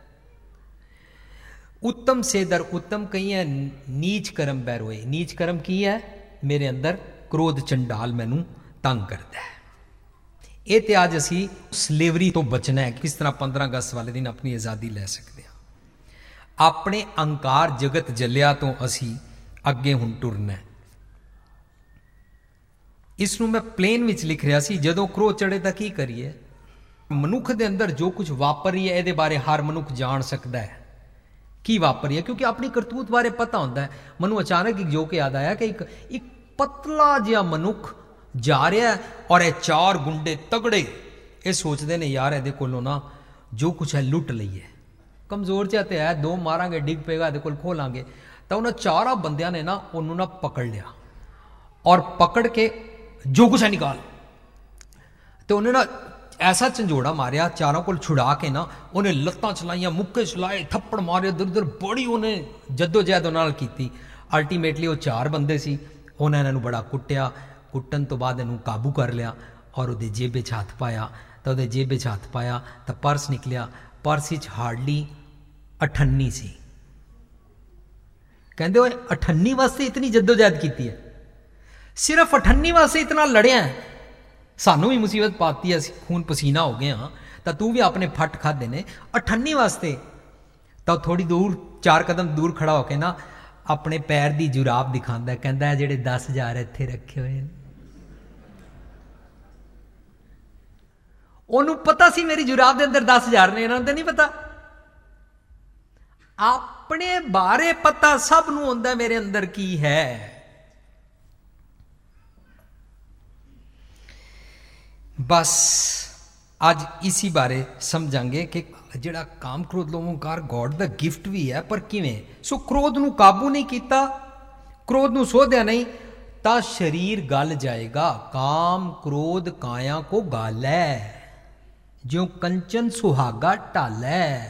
ਉੱਤਮ ਸੇ ਦਰ ਉੱਤਮ ਕਹੀ ਹੈ, ਨੀਚ ਕਰਮ ਬੈਰ ਹੋਏ। ਨੀਚ ਕਰਮ ਕੀ ਹੈ? ਮੇਰੇ ਅੰਦਰ ਕ੍ਰੋਧ ਚੰਡਾਲ ਮੈਨੂੰ ਤੰਗ ਕਰਦਾ ਹੈ। ਇਹ ਤੇ ਅੱਜ ਅਸੀਂ ਸਲੇਵਰੀ ਤੋਂ ਬਚਣਾ ਹੈ, ਕਿਸ ਤਰ੍ਹਾਂ ਪੰਦਰਾਂ ਅਗਸਤ ਵਾਲੇ ਦਿਨ ਆਪਣੀ ਆਜ਼ਾਦੀ ਲੈ ਸਕਦੇ ਹਾਂ। ਆਪਣੇ ਅਹੰਕਾਰ ਜਗਤ ਜਲਿਆ ਤੋਂ ਅਸੀਂ ਅੱਗੇ ਹੁਣ ਟੁਰਨਾ ਹੈ। ਇਸ ਨੂੰ ਮੈਂ ਪਲੇਨ ਵਿੱਚ ਲਿਖ ਰਿਹਾ ਸੀ। ਜਦੋਂ ਕ੍ਰੋਧ ਚੜੇ ਤਾਂ ਕੀ ਕਰੀਏ? ਮਨੁੱਖ ਦੇ ਅੰਦਰ ਜੋ ਕੁਝ ਵਾਪਰ ਰਹੀ ਹੈ, ਇਹਦੇ ਬਾਰੇ ਹਰ ਮਨੁੱਖ ਜਾਣ ਸਕਦਾ ਹੈ ਕੀ ਵਾਪਰ ਰਹੀ ਹੈ, ਕਿਉਂਕਿ ਆਪਣੀ ਕਰਤੂਤ ਬਾਰੇ ਪਤਾ ਹੁੰਦਾ ਹੈ। ਮੈਨੂੰ ਅਚਾਨਕ ਇੱਕ ਜੋ ਕਿ ਯਾਦ ਆਇਆ ਕਿ ਇੱਕ ਇੱਕ ਪਤਲਾ ਜਿਹਾ ਮਨੁੱਖ ਜਾ ਰਿਹਾ ਔਰ ਇਹ ਚਾਰ ਗੁੰਡੇ ਤਗੜੇ, ਇਹ ਸੋਚਦੇ ਨੇ ਯਾਰ ਇਹਦੇ ਕੋਲੋਂ ਨਾ जो कुछ है लुट लईए। कमज़ोर जिहा ते है, दो मारांगे डिग पेगा, ਇਹਦੇ ਕੋਲ ਖੋਹ ਲਾਂਗੇ। ਤਾਂ ਉਹਨਾਂ ਚਾਰਾਂ ਬੰਦਿਆਂ ਨੇ ਨਾ ਉਹਨੂੰ ਨਾ ਪਕੜ ਲਿਆ ਔਰ ਪਕੜ ਕੇ ਜੋ ਕੁਛ ਹੈ ਨਿਕਾਲ। ਤੇ ਉਹਨੇ ਨਾ ਐਸਾ ਝੰਜੋੜਾ ਮਾਰਿਆ ਚਾਰਾਂ ਕੋਲ ਛੁਡਾ ਕੇ ਨਾ, ਉਹਨੇ ਲੱਤਾਂ ਚਲਾਈਆਂ, ਮੁੱਕੇ ਚਲਾਏ, ਥੱਪੜ ਮਾਰੇ ਇੱਧਰ ਉੱਧਰ, ਬੜੀ ਉਹਨੇ ਜੱਦੋ ਜਹਿਦ ਉਹਨਾਂ ਨਾਲ ਕੀਤੀ। ਅਲਟੀਮੇਟਲੀ ਉਹ ਚਾਰ ਬੰਦੇ ਸੀ, ਉਹਨਾਂ ਇਹਨਾਂ ਨੂੰ ਬੜਾ ਕੁੱਟਿਆ। ਕੁੱਟਣ ਤੋਂ ਬਾਅਦ ਇਹਨੂੰ ਕਾਬੂ ਕਰ ਲਿਆ ਔਰ ਉਹਦੇ ਜੇਬੇ 'ਚ ਹੱਥ ਪਾਇਆ। ਤਾਂ ਉਹਦੇ ਜੇਬੇ 'ਚ ਹੱਥ ਪਾਇਆ ਤਾਂ ਪਰਸ ਨਿਕਲਿਆ। ਪਰਸ 'ਚ ਹਾਰਡਲੀ ਅਠੰਨੀ ਸੀ। ਕਹਿੰਦੇ ਓਏ ਅਠੰਨੀ ਵਾਸਤੇ ਇਤਨੀ ਜੱਦੋਜਹਿਦ ਕੀਤੀ ਹੈ, ਸਿਰਫ ਅਠੰਨੀ ਵਾਸਤੇ ਇਤਨਾ ਲੜਿਆ, ਸਾਨੂੰ ਵੀ ਮੁਸੀਬਤ ਪਾਤੀ ਹੈ, ਅਸੀਂ ਖੂਨ ਪਸੀਨਾ ਹੋ ਗਏ ਹਾਂ, ਤਾਂ ਤੂੰ ਵੀ ਆਪਣੇ ਫੱਟ ਖਾਦੇ ਨੇ ਅਠੰਨੀ ਵਾਸਤੇ। ਤਾਂ ਥੋੜੀ ਦੂਰ ਚਾਰ ਕਦਮ ਦੂਰ ਖੜਾ ਹੋ ਕੇ ਨਾ ਆਪਣੇ ਪੈਰ ਦੀ ਜੁਰਾਬ ਦਿਖਾਉਂਦਾ, ਕਹਿੰਦਾ ਜਿਹੜੇ ਦਸ ਹਜ਼ਾਰ ਇੱਥੇ ਰੱਖੇ ਹੋਏ ਨੇ। ਉਹਨੂੰ ਪਤਾ ਸੀ ਮੇਰੀ ਜੁਰਾਬ ਦੇ ਅੰਦਰ ਦਸ ਹਜ਼ਾਰ ਨੇ, ਇਹਨਾਂ ਨੂੰ ਤਾਂ ਨਹੀਂ ਪਤਾ। ਆਪਣੇ ਬਾਰੇ ਪਤਾ ਸਭ ਨੂੰ ਹੁੰਦਾ ਮੇਰੇ ਅੰਦਰ ਕੀ ਹੈ। ਬਸ ਅੱਜ ਇਸੀ ਬਾਰੇ ਸਮਝਾਂਗੇ ਕਿ ਜਿਹੜਾ ਕਾਮ ਕ੍ਰੋਧ ਲੋਭ ਹੰਕਾਰ ਗੋਡ ਦਾ ਗਿਫਟ ਵੀ ਹੈ, ਪਰ ਕਿਵੇਂ। ਸੋ ਕ੍ਰੋਧ ਨੂੰ ਕਾਬੂ ਨਹੀਂ ਕੀਤਾ, ਕ੍ਰੋਧ ਨੂੰ ਸੋਧਿਆ ਨਹੀਂ ਤਾਂ ਸਰੀਰ ਗਲ ਜਾਏਗਾ। ਕਾਮ ਕ੍ਰੋਧ ਕਾਇਆ ਕੋ ਗਾਲੈ, ਜਿਉ ਕੰਚਨ ਸੁਹਾਗਾ ਢਾਲੈ।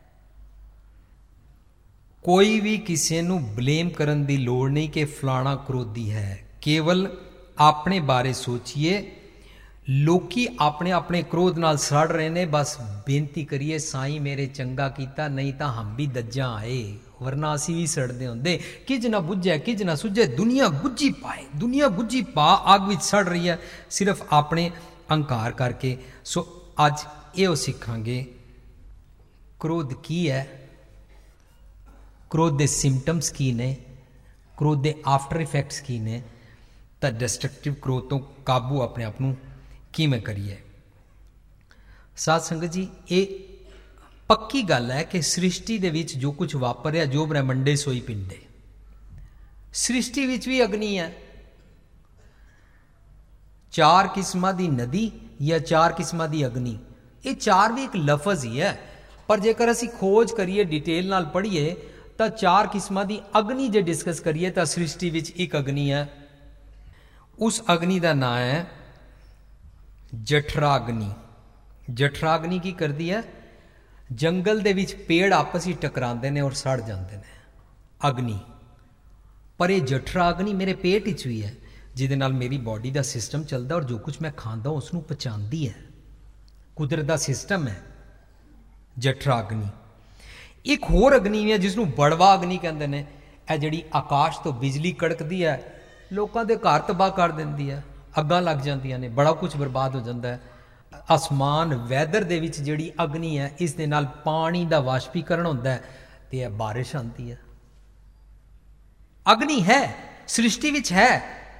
ਕੋਈ ਵੀ ਕਿਸੇ ਨੂੰ ਬਲੇਮ ਕਰਨ ਦੀ ਲੋੜ ਨਹੀਂ ਕਿ ਫਲਾਣਾ ਕ੍ਰੋਧੀ ਹੈ। ਕੇਵਲ ਆਪਣੇ ਬਾਰੇ ਸੋਚੀਏ। ਲੋਕੀ ਆਪਣੇ ਆਪਣੇ ਕ੍ਰੋਧ ਨਾਲ ਸੜ ਰਹੇ ਨੇ, ਬਸ ਬੇਨਤੀ ਕਰੀਏ ਸਾਈਂ ਮੇਰੇ ਚੰਗਾ ਕੀਤਾ, ਨਹੀਂ ਤਾਂ ਹਮ ਵੀ ਦੱਜਾਂ ਆਏ, ਵਰਨਾ ਅਸੀਂ ਵੀ ਸੜਦੇ ਹੁੰਦੇ। ਕਿਜ ਨਾ ਬੁੱਝੇ ਕਿਜ ਨਾ ਸੁਝੇ, ਦੁਨੀਆ ਗੁੱਜੀ ਪਾਏ, ਦੁਨੀਆ ਗੁੱਜੀ ਪਾ ਅੱਗ ਵਿੱਚ ਸੜ ਰਹੀ ਹੈ ਸਿਰਫ ਆਪਣੇ ਅਹੰਕਾਰ ਕਰਕੇ। ਸੋ ਅੱਜ ਇਹੋ ਸਿੱਖਾਂਗੇ ਕ੍ਰੋਧ ਕੀ ਹੈ, ਕ੍ਰੋਧ ਦੇ ਸਿੰਪਟਮਸ ਕੀ ਨੇ, ਕ੍ਰੋਧ ਦੇ ਆਫਟਰ ਇਫੈਕਟਸ ਕੀ ਨੇ, ਤਾਂ ਡਿਸਟਰਕਟਿਵ ਕ੍ਰੋਧ ਤੋਂ ਕਾਬੂ ਆਪਣੇ ਆਪ ਨੂੰ ਕਿਵੇਂ ਕਰੀਏ। ਸਾਧ ਸੰਗਤ ਜੀ, ਇਹ ਪੱਕੀ ਗੱਲ ਹੈ ਕਿ ਸ੍ਰਿਸ਼ਟੀ ਦੇ ਵਿੱਚ ਜੋ ਕੁਝ ਵਾਪਰ ਰਿਹਾ, ਜੋ ਬ੍ਰਹਮੰਡੇ ਸੋਈ ਪਿੰਡੇ, ਸ੍ਰਿਸ਼ਟੀ ਵਿੱਚ ਵੀ ਅਗਨੀ ਹੈ। ਚਾਰ ਕਿਸਮਾਂ ਦੀ ਨਦੀ ਜਾਂ ਚਾਰ ਕਿਸਮਾਂ ਦੀ ਅਗਨੀ, ਇਹ ਚਾਰ ਵੀ ਇੱਕ ਲਫ਼ਜ਼ ਹੀ ਹੈ, ਪਰ ਜੇਕਰ ਅਸੀਂ ਖੋਜ ਕਰੀਏ, ਡਿਟੇਲ ਨਾਲ ਪੜ੍ਹੀਏ ਤਾਂ ਚਾਰ ਕਿਸਮਾਂ ਦੀ ਅਗਨੀ ਜੇ ਡਿਸਕਸ ਕਰੀਏ ਤਾਂ ਸ੍ਰਿਸ਼ਟੀ ਵਿੱਚ ਇੱਕ ਅਗਨੀ ਹੈ। ਉਸ ਅਗਨੀ ਦਾ ਨਾਂ ਹੈ ਜਠਰਾਗਨੀ। ਜਠਰਾਗਨੀ ਕੀ ਕਰਦੀ ਹੈ? ਜੰਗਲ ਦੇ ਵਿੱਚ ਪੇੜ ਆਪਸ ਵਿੱਚ ਟਕਰਾਉਂਦੇ ਨੇ ਔਰ ਸੜ ਜਾਂਦੇ ਨੇ, ਅਗਨੀ। ਪਰ ਇਹ ਜਠਰਾਗਨੀ ਮੇਰੇ ਪੇਟ ਵਿੱਚ ਵੀ ਹੈ, ਜਿਹਦੇ ਨਾਲ ਮੇਰੀ ਬਾਡੀ ਦਾ ਸਿਸਟਮ ਚੱਲਦਾ ਔਰ ਜੋ ਕੁਝ ਮੈਂ ਖਾਂਦਾ ਉਸ ਨੂੰ ਪਚਾਉਂਦੀ ਹੈ। ਕੁਦਰਤ ਦਾ ਸਿਸਟਮ ਹੈ ਜਠਰਾਗਨੀ। ਇੱਕ ਹੋਰ ਅਗਨੀ ਵੀ ਹੈ ਜਿਸ ਨੂੰ ਬੜਵਾ ਅਗਨੀ ਕਹਿੰਦੇ ਨੇ। ਇਹ ਜਿਹੜੀ ਆਕਾਸ਼ ਤੋਂ ਬਿਜਲੀ ਕੜਕਦੀ ਹੈ, ਲੋਕਾਂ ਦੇ ਘਰ ਤਬਾਹ ਕਰ ਦਿੰਦੀ ਹੈ, ਅੱਗਾਂ ਲੱਗ ਜਾਂਦੀਆਂ ਨੇ, ਬੜਾ ਕੁਝ ਬਰਬਾਦ ਹੋ ਜਾਂਦਾ ਹੈ। ਆਸਮਾਨ ਵੈਦਰ ਦੇ ਵਿੱਚ ਜਿਹੜੀ ਅਗਨੀ ਹੈ, ਇਸ ਦੇ ਨਾਲ ਪਾਣੀ ਦਾ ਵਾਸ਼ਪੀਕਰਨ ਹੁੰਦਾ ਹੈ ਤੇ ਇਹ ਬਾਰਿਸ਼ ਆਉਂਦੀ ਹੈ। ਅਗਨੀ ਹੈ, ਸ੍ਰਿਸ਼ਟੀ ਵਿੱਚ ਹੈ।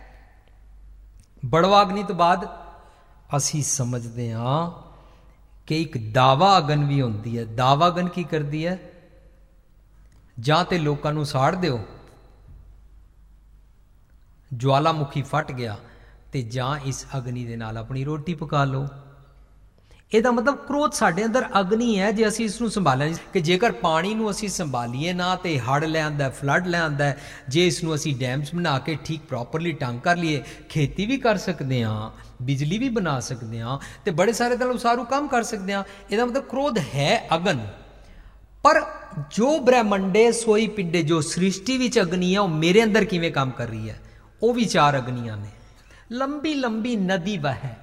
ਬੜਵਾ ਅਗਨੀ ਤੋਂ ਬਾਅਦ ਅਸੀਂ ਸਮਝਦੇ ਹਾਂ ਕਿ ਇੱਕ ਦਾਵਾ ਅਗਨ ਵੀ ਹੁੰਦੀ ਹੈ। ਦਾਵਾ ਅਗਨ ਕੀ ਕਰਦੀ ਹੈ? ਜਾਂ ਤੇ ਲੋਕਾਂ ਨੂੰ ਸਾੜ ਦਿਓ, ਜਵਾਲਾਮੁਖੀ ਫਟ ਗਿਆ, ਤੇ ਜਾਂ ਇਸ ਅਗਨੀ ਦੇ ਨਾਲ ਆਪਣੀ ਰੋਟੀ ਪਕਾ ਲਓ। ਇਹਦਾ ਮਤਲਬ ਕ੍ਰੋਧ ਸਾਡੇ ਅੰਦਰ ਅਗਨੀ ਹੈ। ਜੇ ਅਸੀਂ ਇਸ ਨੂੰ ਸੰਭਾਲਿਆ, ਕਿ ਜੇਕਰ ਪਾਣੀ ਨੂੰ ਅਸੀਂ ਸੰਭਾਲੀਏ ਨਾ ਤੇ ਹੜ੍ਹ ਲੈ ਆਉਂਦਾ, ਫਲੱਡ ਲੈ ਆਉਂਦਾ। ਜੇ ਇਸ ਨੂੰ ਅਸੀਂ ਡੈਮਸ ਬਣਾ ਕੇ ਠੀਕ ਪ੍ਰੋਪਰਲੀ ਢੰਗ ਕਰ ਲਈਏ, ਖੇਤੀ ਵੀ ਕਰ ਸਕਦੇ ਹਾਂ, ਬਿਜਲੀ ਵੀ ਬਣਾ ਸਕਦੇ ਹਾਂ, ਤੇ ਬੜੇ ਸਾਰੇ ਨਾਲ ਉਸਾਰੂ ਕੰਮ ਕਰ ਸਕਦੇ ਹਾਂ। ਇਹਦਾ ਮਤਲਬ ਕ੍ਰੋਧ ਹੈ ਅਗਨ। ਪਰ ਜੋ ਬ੍ਰਹਮੰਡੇ ਸੋਈ ਪਿੰਡੇ, ਜੋ ਸ੍ਰਿਸ਼ਟੀ ਵਿੱਚ ਅਗਨੀ ਹੈ, ਉਹ ਮੇਰੇ ਅੰਦਰ ਕਿਵੇਂ ਕੰਮ ਕਰ ਰਹੀ ਹੈ? ਉਹ ਵੀ ਚਾਰ ਅਗਨੀਆਂ ਨੇ। ਲੰਬੀ ਲੰਬੀ ਨਦੀ ਵਹੈ।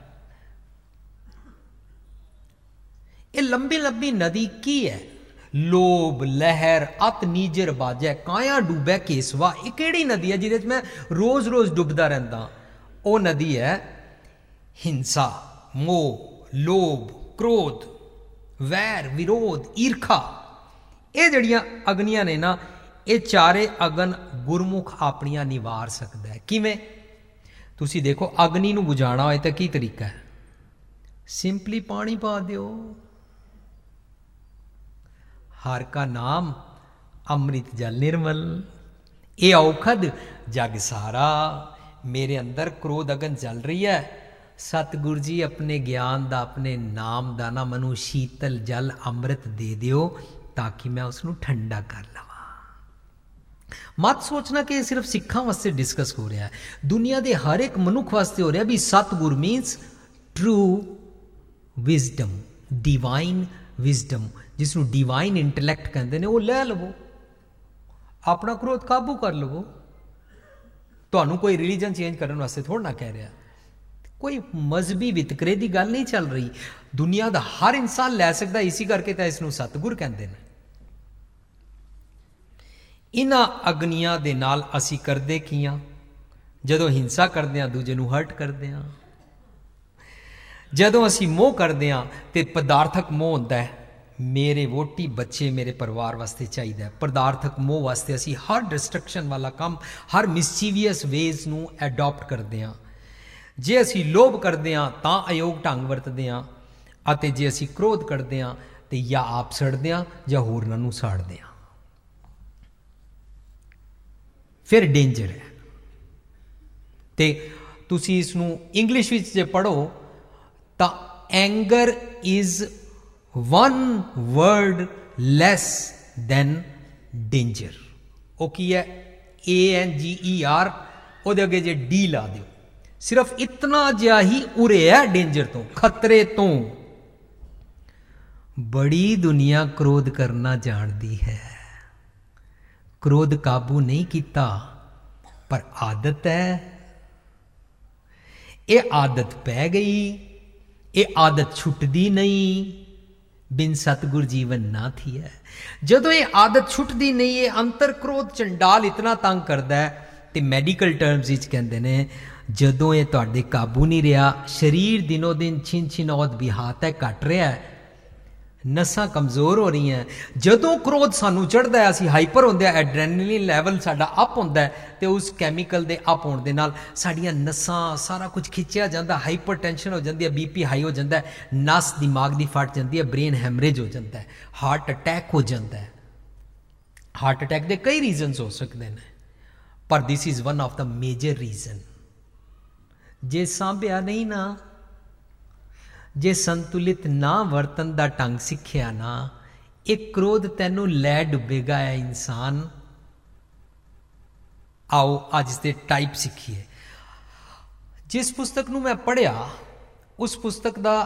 ਇਹ ਲੰਬੀ ਲੰਬੀ ਨਦੀ ਕੀ ਹੈ? ਲੋਭ ਲਹਿਰ ਅਤ ਨੀਜਰ ਬਾਜੈ, ਕਾਇਆ ਡੁੱਬੈ ਕੇਸਵਾ। ਇਹ ਕਿਹੜੀ ਨਦੀ ਹੈ ਜਿਹਦੇ 'ਚ ਮੈਂ ਰੋਜ਼ ਰੋਜ਼ ਡੁੱਬਦਾ ਰਹਿੰਦਾ? ਉਹ ਨਦੀ ਹੈ ਹਿੰਸਾ, ਮੋਹ, ਲੋਭ, ਕ੍ਰੋਧ, ਵੈਰ, ਵਿਰੋਧ, ਈਰਖਾ। ਇਹ ਜਿਹੜੀਆਂ ਅਗਨੀਆਂ ਨੇ ਨਾ, ਇਹ ਚਾਰੇ ਅਗਨ ਗੁਰਮੁਖ ਆਪਣੀਆਂ ਨਿਵਾਰ ਸਕਦਾ ਹੈ। ਕਿਵੇਂ? ਤੁਸੀਂ ਦੇਖੋ, ਅਗਨੀ ਨੂੰ ਬੁਝਾਉਣਾ ਹੋਏ ਤਾਂ ਕੀ ਤਰੀਕਾ ਹੈ? ਸਿੰਪਲੀ ਪਾਣੀ ਪਾ ਦਿਓ। ਹਰ ਕਾ ਨਾਮ ਅੰਮ੍ਰਿਤ ਜਲ ਨਿਰਮਲ। ਇਹ ਔਖਦ ਜਗ ਸਾਰਾ। ਮੇਰੇ ਅੰਦਰ ਕ੍ਰੋਧ ਅਗਨ ਜਲ ਰਹੀ ਹੈ ਸਤਿਗੁਰੂ ਜੀ ਆਪਣੇ ਗਿਆਨ ਦਾ, ਆਪਣੇ ਨਾਮ ਦਾ ਨਾ ਮੈਨੂੰ ਸ਼ੀਤਲ ਜਲ ਅੰਮ੍ਰਿਤ ਦੇ ਦਿਓ ਤਾਂ ਕਿ ਮੈਂ ਉਸ ਨੂੰ ਠੰਡਾ ਕਰ ਲਵਾਂ। ਮਤ ਸੋਚਣਾ ਕਿ ਇਹ ਸਿਰਫ ਸਿੱਖਾਂ ਵਾਸਤੇ ਡਿਸਕਸ ਹੋ ਰਿਹਾ ਹੈ, ਦੁਨੀਆ ਦੇ ਹਰ ਇੱਕ ਮਨੁੱਖ ਵਾਸਤੇ ਹੋ ਰਿਹਾ ਵੀ ਸਤਿਗੁਰ means true wisdom, divine wisdom, ਜਿਸ ਨੂੰ ਡਿਵਾਈਨ ਇੰਟੈਲੈਕਟ ਕਹਿੰਦੇ ਨੇ, ਉਹ ਲੈ ਲਵੋ, ਆਪਣਾ ਕ੍ਰੋਧ ਕਾਬੂ ਕਰ ਲਵੋ। ਤੁਹਾਨੂੰ ਕੋਈ ਰਿਲੀਜਨ ਚੇਂਜ ਕਰਨ ਵਾਸਤੇ ਥੋੜ੍ਹਾ ਨਾ ਕਹਿ ਰਿਹਾ, ਕੋਈ ਮਜ਼ਹਬੀ ਵਿਤਕਰੇ ਦੀ ਗੱਲ ਨਹੀਂ ਚੱਲ ਰਹੀ, ਦੁਨੀਆ ਦਾ ਹਰ ਇਨਸਾਨ ਲੈ ਸਕਦਾ, ਇਸੇ ਕਰਕੇ ਤਾਂ ਇਸ ਨੂੰ ਸਤਿਗੁਰ ਕਹਿੰਦੇ ਨੇ। ਇਹਨਾਂ ਅਗਨੀਆਂ ਦੇ ਨਾਲ ਅਸੀਂ ਕਰਦੇ ਕੀ ਹਾਂ? ਜਦੋਂ ਹਿੰਸਾ ਕਰਦੇ ਹਾਂ, ਦੂਜੇ ਨੂੰ ਹਰਟ ਕਰਦੇ ਹਾਂ। ਜਦੋਂ ਅਸੀਂ ਮੋਹ ਕਰਦੇ ਹਾਂ ਤੇ ਪਦਾਰਥਕ ਮੋਹ ਹੁੰਦਾ ਹੈ, ਮੇਰੇ ਵੋਟੀ ਬੱਚੇ ਮੇਰੇ ਪਰਿਵਾਰ ਵਾਸਤੇ ਚਾਹੀਦਾ ਹੈ। ਪਦਾਰਥਕ ਮੋਹ ਵਾਸਤੇ ਅਸੀਂ ਹਰ ਡਿਸਟਰਕਸ਼ਨ ਵਾਲਾ ਕੰਮ, ਹਰ ਮਿਸਚੀਵੀਅਸ ਵੇਜ਼ ਨੂੰ ਐਡੋਪਟ ਕਰਦੇ ਹਾਂ। ਜੇ ਅਸੀਂ ਲੋਭ ਕਰਦੇ ਹਾਂ ਤਾਂ ਅਯੋਗ ਢੰਗ ਵਰਤਦੇ ਹਾਂ, ਅਤੇ ਜੇ ਅਸੀਂ ਕ੍ਰੋਧ ਕਰਦੇ ਹਾਂ ਤੇ ਜਾਂ ਆਪ ਸੜਦੇ ਹਾਂ ਜਾਂ ਹੋਰਨਾਂ ਨੂੰ ਸਾੜਦੇ ਹਾਂ। ਫਿਰ ਡੇਂਜਰ ਹੈ। ਤੇ ਤੁਸੀਂ ਇਸ ਨੂੰ ਇੰਗਲਿਸ਼ ਵਿੱਚ ਜੇ ਪੜ੍ਹੋ ਤਾਂ anger is one word less than danger. ਉਹ ਕੀ ਹੈ? ਏ ਐਨ ਜੀ ਈ ਆਰ, ਉਹਦੇ ਅੱਗੇ ਜੇ ਡੀ ਲਾ ਦਿਓ, ਸਿਰਫ ਇਤਨਾ ਜਿਹਾ ਹੀ ਉਰੇ ਹੈ ਡੇਂਜਰ ਤੋਂ, ਖਤਰੇ ਤੋਂ। ਬੜੀ ਦੁਨੀਆ ਕ੍ਰੋਧ ਕਰਨਾ ਜਾਣਦੀ ਹੈ, ਕ੍ਰੋਧ ਕਾਬੂ ਨਹੀਂ ਕੀਤਾ, ਪਰ ਆਦਤ ਹੈ। ਇਹ ਆਦਤ ਪੈ ਗਈ, ਇਹ ਆਦਤ ਛੁੱਟਦੀ ਨਹੀਂ। ਬਿਨ ਸਤਿਗੁਰ ਜੀਵਨ ਨਾ ਥੀ ਹੈ। ਜਦੋਂ ਇਹ ਆਦਤ ਛੁੱਟਦੀ ਨਹੀਂ, ਇਹ ਅੰਤਰ ਕ੍ਰੋਧ ਚੰਡਾਲ ਇਤਨਾ ਤੰਗ ਕਰਦਾ ਹੈ, ਤੇ ਮੈਡੀਕਲ ਟਰਮਸ ਵਿੱਚ ਕਹਿੰਦੇ ਨੇ ਜਦੋਂ ਇਹ ਤੁਹਾਡੇ ਕਾਬੂ ਨਹੀਂ ਰਿਹਾ, ਸਰੀਰ ਦਿਨੋ ਦਿਨ ਛਿਨ ਛਿਨੌਤ ਵਿਹਾਤ ਹੈ, ਘਟ ਰਿਹਾ ਹੈ, ਨਸਾਂ ਕਮਜ਼ੋਰ ਹੋ ਰਹੀਆਂ। ਜਦੋਂ ਕ੍ਰੋਧ ਸਾਨੂੰ ਚੜ੍ਹਦਾ ਹੈ, ਅਸੀਂ ਹਾਈਪਰ ਹੁੰਦੇ ਆ, ਐਡਰੇਨਲਿਨ ਲੈਵਲ ਸਾਡਾ ਅਪ ਹੁੰਦਾ ਹੈ, ਤੇ ਉਸ ਕੈਮੀਕਲ ਦੇ ਅਪ ਹੋਣ ਦੇ ਨਾਲ ਸਾਡੀਆਂ ਨਸਾਂ, ਸਾਰਾ ਕੁਝ ਖਿੱਚਿਆ ਜਾਂਦਾ, ਹਾਈਪਰ ਟੈਨਸ਼ਨ ਹੋ ਜਾਂਦੀ ਹੈ, ਬੀਪੀ ਹਾਈ ਹੋ ਜਾਂਦਾ ਹੈ, ਨਸ ਦਿਮਾਗ ਦੀ ਫਟ ਜਾਂਦੀ ਹੈ, ਬ੍ਰੇਨ ਹੈਮਰੇਜ ਹੋ ਜਾਂਦਾ ਹੈ, ਹਾਰਟ ਅਟੈਕ ਹੋ ਜਾਂਦਾ ਹੈ। ਹਾਰਟ ਅਟੈਕ ਦੇ ਕਈ ਰੀਜ਼ਨਸ ਹੋ ਸਕਦੇ ਨੇ, ਪਰ this is one of the major reason. ਜੇ ਸਾਂਭਿਆ ਨਹੀਂ ਨਾ, ਜੇ ਸੰਤੁਲਿਤ ਨਾ ਵਰਤਨ ਦਾ ਢੰਗ ਸਿੱਖਿਆ ਨਾ, ਇਹ ਕ੍ਰੋਧ ਤੈਨੂੰ ਲੈ ਡੁੱਬੇਗਾ ਹੈ ਇਨਸਾਨ। ਆਓ ਅੱਜ ਦੇ ਟਾਈਪ ਸਿੱਖੀਏ। ਜਿਸ ਪੁਸਤਕ ਨੂੰ ਮੈਂ ਪੜ੍ਹਿਆ, ਉਸ ਪੁਸਤਕ ਦਾ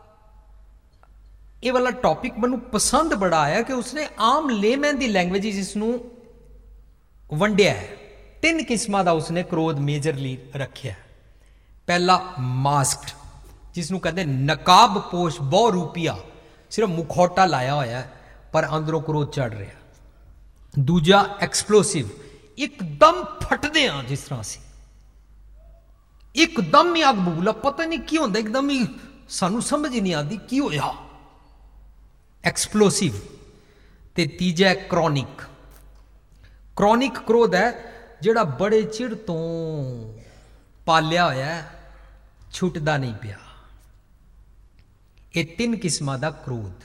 ਇਹ ਵਾਲਾ ਟੌਪਿਕ ਮੈਨੂੰ ਪਸੰਦ ਬੜਾ ਆਇਆ ਕਿ ਉਸਨੇ ਆਮ ਲੇਮੈਨ ਦੀ ਲੈਂਗੁਏਜ ਇਸ ਨੂੰ ਵੰਡਿਆ ਹੈ। ਤਿੰਨ ਕਿਸਮਾਂ ਦਾ ਉਸਨੇ ਕ੍ਰੋਧ ਮੇਜਰਲੀ ਰੱਖਿਆ। ਪਹਿਲਾ ਮਾਸਕਡ, ਜਿਸ ਨੂੰ ਕਹਿੰਦੇ ਨਕਾਬ ਪੋਸ਼ ਬਹੁ ਰੂਪੀਆ, ਸਿਰਫ ਮੁਖੌਟਾ ਲਾਇਆ ਹੋਇਆ ਪਰ ਅੰਦਰੋਂ ਕ੍ਰੋਧ ਚੜ ਰਿਹਾ। ਦੂਜਾ ਐਕਸਪਲੋਸਿਵ, ਇੱਕਦਮ ਫਟਦੇ ਆ, ਜਿਸ ਤਰ੍ਹਾਂ ਅਸੀਂ ਇੱਕਦਮ ਹੀ ਅੱਗ ਬਬੂਲਾ, ਪਤਾ ਨਹੀਂ ਕੀ ਹੁੰਦਾ, ਇੱਕਦਮ ਹੀ ਸਾਨੂੰ ਸਮਝ ਹੀ ਨਹੀਂ ਆਉਂਦੀ ਕੀ ਹੋਇਆ, ਐਕਸਪਲੋਸਿਵ। ਤੇ ਤੀਜਾ ਕ੍ਰੋਨਿਕ। ਕ੍ਰੋਨਿਕ ਕ੍ਰੋਧ ਹੈ ਜਿਹੜਾ ਬੜੇ ਚਿਰ ਤੋਂ ਪਾਲਿਆ ਹੋਇਆ, ਛੁੱਟਦਾ ਨਹੀਂ ਪਿਆ। ਇਹ ਤਿੰਨ ਕਿਸਮਾਂ ਦਾ ਕ੍ਰੋਧ।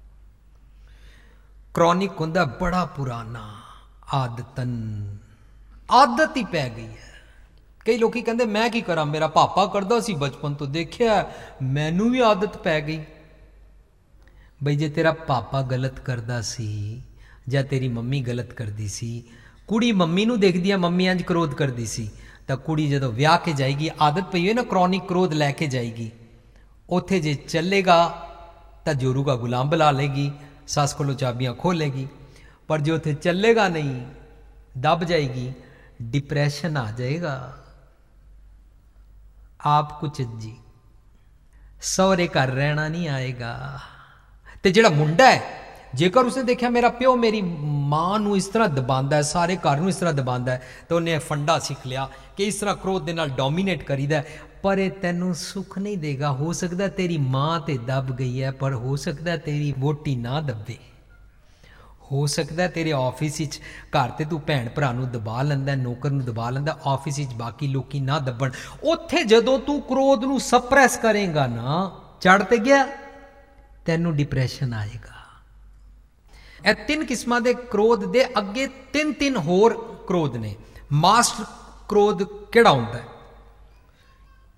ਕ੍ਰੋਨਿਕ ਹੁੰਦਾ ਬੜਾ ਪੁਰਾਣਾ, ਆਦਤਨ, ਆਦਤ ਹੀ ਪੈ ਗਈ ਹੈ। ਕਈ ਲੋਕੀ ਕਹਿੰਦੇ ਮੈਂ ਕੀ ਕਰਾਂ, ਮੇਰਾ ਪਾਪਾ ਕਰਦਾ ਸੀ, ਬਚਪਨ ਤੋਂ ਦੇਖਿਆ, ਮੈਨੂੰ ਵੀ ਆਦਤ ਪੈ ਗਈ। ਬਈ ਜੇ ਤੇਰਾ ਪਾਪਾ ਗਲਤ ਕਰਦਾ ਸੀ ਜਾਂ ਤੇਰੀ ਮੰਮੀ ਗਲਤ ਕਰਦੀ ਸੀ, ਕੁੜੀ ਮੰਮੀ ਨੂੰ ਦੇਖਦੀ ਆ, ਮੰਮੀ ਇੰਜ ਕ੍ਰੋਧ ਕਰਦੀ ਸੀ, ਤਾਂ ਕੁੜੀ ਜਦੋਂ ਵਿਆਹ ਕੇ ਜਾਏਗੀ, ਆਦਤ ਪਈ ਹੋਈ ਨਾ ਕ੍ਰੋਨਿਕ ਕ੍ਰੋਧ ਲੈ ਕੇ ਜਾਏਗੀ। ਉੱਥੇ ਜੇ ਚੱਲੇਗਾ ਤਾਂ ਜੋਰੂ ਦਾ ਗੁਲਾਮ ਬੁਲਾ ਲੇਗੀ, ਸੱਸ ਕੋਲੋਂ ਚਾਬੀਆਂ ਖੋਲੇਗੀ। ਪਰ ਜੇ ਉੱਥੇ ਚੱਲੇਗਾ ਨਹੀਂ, ਦਬ ਜਾਏਗੀ, डिप्रेशन आ जाएगा। आप कुछ जी सौरे घर रहना नहीं आएगा। ਤੇ ਜਿਹੜਾ ਮੁੰਡਾ ਹੈ ਜੇਕਰ ਉਸਨੇ ਦੇਖਿਆ ਮੇਰਾ ਪਿਓ ਮੇਰੀ ਮਾਂ ਨੂੰ ਇਸ ਤਰ੍ਹਾਂ ਦਬਾਉਂਦਾ ਹੈ, ਸਾਰੇ ਘਰ ਨੂੰ ਇਸ ਤਰ੍ਹਾਂ ਦਬਾਉਂਦਾ ਹੈ, ਤਾਂ ਉਹਨੇ ਫੰਡਾ ਸਿੱਖ ਲਿਆ ਕਿ ਇਸ ਤਰ੍ਹਾਂ ਕ੍ਰੋਧ ਦੇ ਨਾਲ ਡੋਮੀਨੇਟ ਕਰੀਦਾ। ਪਰ ਇਹ ਤੈਨੂੰ ਸੁੱਖ ਨਹੀਂ ਦੇਗਾ। ਹੋ ਸਕਦਾ ਤੇਰੀ ਮਾਂ ਤੇ ਦਬ ਗਈ ਹੈ, ਪਰ ਹੋ ਸਕਦਾ ਤੇਰੀ ਵੋਟੀ ਨਾ ਦਬੇ। ਹੋ ਸਕਦਾ ਤੇਰੇ ਆਫਿਸ ਵਿੱਚ ਘਰ ਤੇ ਤੂੰ ਭੈਣ ਭਰਾ ਨੂੰ ਦਬਾ ਲੈਂਦਾ, ਨੌਕਰ ਨੂੰ ਦਬਾ ਲੈਂਦਾ, ਆਫਿਸ ਵਿੱਚ ਬਾਕੀ ਲੋਕੀ ਨਾ ਦੱਬਣ। ਉੱਥੇ ਜਦੋਂ ਤੂੰ ਕ੍ਰੋਧ ਨੂੰ ਸਪਰੈਸ ਕਰੇਗਾ ਨਾ, ਚੜ ਤੇ ਗਿਆ, ਤੈਨੂੰ ਡਿਪਰੈਸ਼ਨ ਆਏਗਾ। ਇਹ ਤਿੰਨ ਕਿਸਮਾਂ ਦੇ ਕ੍ਰੋਧ ਦੇ ਅੱਗੇ ਤਿੰਨ ਤਿੰਨ ਹੋਰ ਕ੍ਰੋਧ ਨੇ। ਮਾਸਟਰ ਕ੍ਰੋਧ ਕਿਹੜਾ ਹੁੰਦਾ ਹੈ?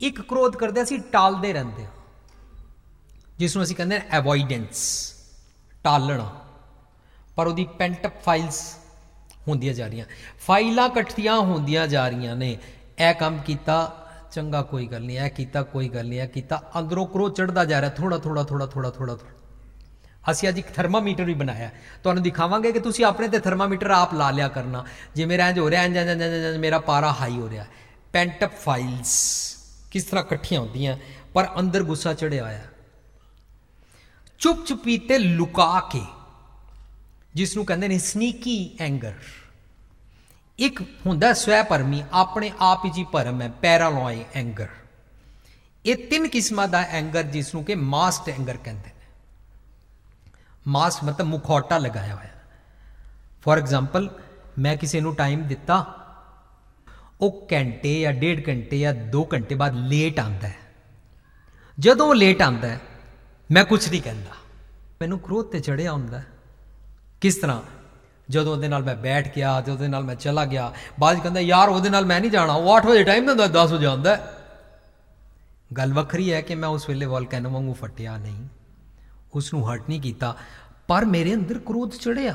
ਇੱਕ ਕ੍ਰੋਧ ਕਰਦੇ ਅਸੀਂ ਟਾਲਦੇ ਰਹਿੰਦੇ ਹਾਂ, ਜਿਸ ਨੂੰ ਅਸੀਂ ਕਹਿੰਦੇ ਹਾਂ ਐਵੋਇਡੈਂਸ, ਟਾਲਣਾ। ਪਰ ਉਹਦੀ ਪੈਂਟਅਪ ਫਾਈਲਸ ਹੁੰਦੀਆਂ ਜਾ ਰਹੀਆਂ, ਫਾਈਲਾਂ ਇਕੱਠੀਆਂ ਹੁੰਦੀਆਂ ਜਾ ਰਹੀਆਂ ਨੇ। ਇਹ ਕੰਮ ਕੀਤਾ, ਚੰਗਾ ਕੋਈ ਗੱਲ ਨਹੀਂ, ਇਹ ਕੀਤਾ ਕੋਈ ਗੱਲ ਨਹੀਂ, ਇਹ ਕੀਤਾ, ਅੰਦਰੋਂ ਕ੍ਰੋਧ ਚੜ੍ਹਦਾ ਜਾ ਰਿਹਾ, ਥੋੜਾ ਥੋੜਾ ਥੋੜਾ ਥੋੜਾ ਥੋੜਾ ਥੋੜਾ। ਅਸੀਂ ਅੱਜ ਇੱਕ ਥਰਮਾਮੀਟਰ ਵੀ ਬਣਾਇਆ, ਤੁਹਾਨੂੰ ਦਿਖਾਵਾਂਗੇ ਕਿ ਤੁਸੀਂ ਆਪਣੇ ਤੇ ਥਰਮਾਮੀਟਰ ਆਪ ਲਾ ਲਿਆ ਕਰਨਾ। ਜੇ ਮੇਰਾ ਇੰਜ ਹੋ ਰਿਹਾ, ਇੰਜ ਇੰਜ ਇੰਜ ਮੇਰਾ ਪਾਰਾ ਹਾਈ ਹੋ ਰਿਹਾ। ਪੈਂਟਅਪ ਫਾਈਲਸ ਕਿਸ ਤਰ੍ਹਾਂ ਇਕੱਠੀਆਂ ਹੁੰਦੀਆਂ, ਪਰ ਅੰਦਰ ਗੁੱਸਾ ਚੜਿਆ ਹੋਇਆ। ਚੁੱਪ ਚੁਪੀਤੇ ਲੁਕਾ ਕੇ, ਜਿਸ ਨੂੰ ਕਹਿੰਦੇ ਨੇ ਸਨੀਕੀ ਐਂਗਰ। ਇੱਕ ਹੁੰਦਾ ਸਵੈ ਭਰਮੀ, ਆਪਣੇ ਆਪ ਹੀ ਭਰਮ ਹੈ, ਪੈਰਾਨੋਇਡ ਐਂਗਰ। ਇਹ ਤਿੰਨ ਕਿਸਮਾਂ ਦਾ ਐਂਗਰ, ਜਿਸ ਨੂੰ ਕਿ ਮਾਸਕਡ ਐਂਗਰ ਕਹਿੰਦੇ ਨੇ। ਮਾਸਕ ਮਤਲਬ ਮੁਖੌਟਾ ਲਗਾਇਆ ਹੋਇਆ। ਫੋਰ ਐਗਜ਼ਾਮਪਲ, ਮੈਂ ਕਿਸੇ ਨੂੰ ਟਾਈਮ ਦਿੱਤਾ, ਉਹ ਘੰਟੇ ਜਾਂ ਡੇਢ ਘੰਟੇ ਜਾਂ ਦੋ ਘੰਟੇ ਬਾਅਦ ਲੇਟ ਆਉਂਦਾ ਹੈ। ਜਦੋਂ ਉਹ ਲੇਟ ਆਉਂਦਾ ਹੈ, ਮੈਂ ਕੁਛ ਨਹੀਂ ਕਹਿੰਦਾ, ਮੈਨੂੰ ਕ੍ਰੋਧ ਤੇ ਚੜਿਆ ਹੁੰਦਾ। ਕਿਸ ਤਰ੍ਹਾਂ? ਜਦੋਂ ਉਹਦੇ ਨਾਲ ਮੈਂ ਬੈਠ ਗਿਆ, ਜਦੋਂ ਉਹਦੇ ਨਾਲ ਮੈਂ ਚਲਾ ਗਿਆ, ਬਾਅਦ ਕਹਿੰਦਾ ਯਾਰ ਉਹਦੇ ਨਾਲ ਮੈਂ ਨਹੀਂ ਜਾਣਾ, ਉਹ ਅੱਠ ਵਜੇ ਟਾਈਮ ਦਿੰਦਾ, ਦਸ ਵਜੇ ਆਉਂਦਾ। ਗੱਲ ਵੱਖਰੀ ਹੈ ਕਿ ਮੈਂ ਉਸ ਵੇਲੇ ਵੋਲਕੈਨੋ ਵਾਂਗੂ ਫਟਿਆ ਨਹੀਂ, ਉਸਨੂੰ ਹਰਟ ਨਹੀਂ ਕੀਤਾ, ਪਰ ਮੇਰੇ ਅੰਦਰ ਕ੍ਰੋਧ ਚੜਿਆ।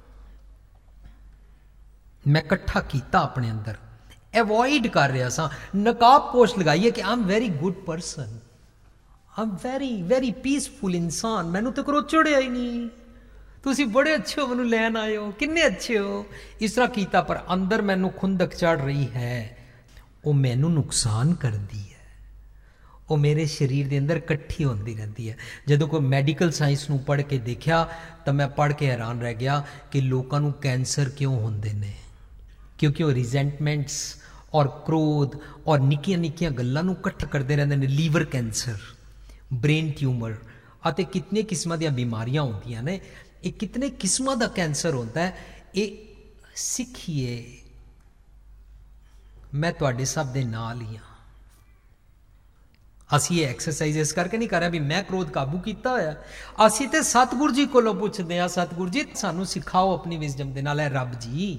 ਮੈਂ ਇਕੱਠਾ ਕੀਤਾ ਆਪਣੇ ਅੰਦਰ, ਐਵੋਇਡ ਕਰ ਰਿਹਾ ਸਾਂ, ਨਕਾਬ ਪੋਸ਼ ਲਗਾਈਏ ਕਿ I am very good person, I am very very peaceful ਇਨਸਾਨ, ਮੈਨੂੰ ਤਾਂ ਕ੍ਰੋਧ ਚੜਿਆ ਹੀ ਨਹੀਂ, ਤੁਸੀਂ ਬੜੇ ਅੱਛੇ ਹੋ, ਮੈਨੂੰ ਲੈਣ ਆਏ ਹੋ, ਕਿੰਨੇ ਅੱਛੇ ਹੋ। ਇਸ ਤਰ੍ਹਾਂ ਕੀਤਾ, ਪਰ ਅੰਦਰ ਮੈਨੂੰ ਖੁੰਦਕ ਚੜ ਰਹੀ ਹੈ, ਉਹ ਮੈਨੂੰ ਨੁਕਸਾਨ ਕਰਦੀ ਹੈ, ਉਹ ਮੇਰੇ ਸਰੀਰ ਦੇ ਅੰਦਰ ਇਕੱਠੀ ਹੁੰਦੀ ਰਹਿੰਦੀ ਹੈ। ਜਦੋਂ ਕੋਈ ਮੈਡੀਕਲ ਸਾਇੰਸ ਨੂੰ ਪੜ੍ਹ ਕੇ ਦੇਖਿਆ ਤਾਂ ਮੈਂ ਪੜ੍ਹ ਕੇ ਹੈਰਾਨ ਰਹਿ ਗਿਆ ਕਿ ਲੋਕਾਂ ਨੂੰ ਕੈਂਸਰ ਕਿਉਂ ਹੁੰਦੇ ਨੇ, ਕਿਉਂਕਿ ਉਹ ਰਿਜ਼ੈਂਟਮੈਂਟਸ ਔਰ ਕ੍ਰੋਧ ਔਰ ਨਿੱਕੀਆਂ ਨਿੱਕੀਆਂ ਗੱਲਾਂ ਨੂੰ ਇਕੱਠ ਕਰਦੇ ਰਹਿੰਦੇ ਨੇ। ਲੀਵਰ ਕੈਂਸਰ, ਬ੍ਰੇਨ ਟਿਊਮਰ ਅਤੇ ਕਿਤਨੇ ਕਿਸਮਾਂ ਦੀਆਂ ਬਿਮਾਰੀਆਂ ਹੁੰਦੀਆਂ ਨੇ। ਇਹ ਕਿਤਨੇ ਕਿਸਮਾਂ ਦਾ ਕੈਂਸਰ ਹੁੰਦਾ ਹੈ, ਇਹ ਸਿੱਖੀਏ। ਮੈਂ ਤੁਹਾਡੇ ਸਭ ਦੇ ਨਾਲ ਹੀ ਹਾਂ। ਅਸੀਂ ਇਹ ਐਕਸਰਸਾਈਜ਼ ਇਸ ਕਰਕੇ ਨਹੀਂ ਕਰ ਰਹੇ ਵੀ ਮੈਂ ਕ੍ਰੋਧ ਕਾਬੂ ਕੀਤਾ ਹੋਇਆ, ਅਸੀਂ ਤੇ ਸਤਿਗੁਰੂ ਜੀ ਕੋਲੋਂ ਪੁੱਛਦੇ ਹਾਂ, ਸਤਿਗੁਰੂ ਜੀ ਸਾਨੂੰ ਸਿਖਾਓ ਆਪਣੀ ਵਿਜ਼ਡਮ ਦੇ ਨਾਲ। ਹੈ ਰੱਬ ਜੀ,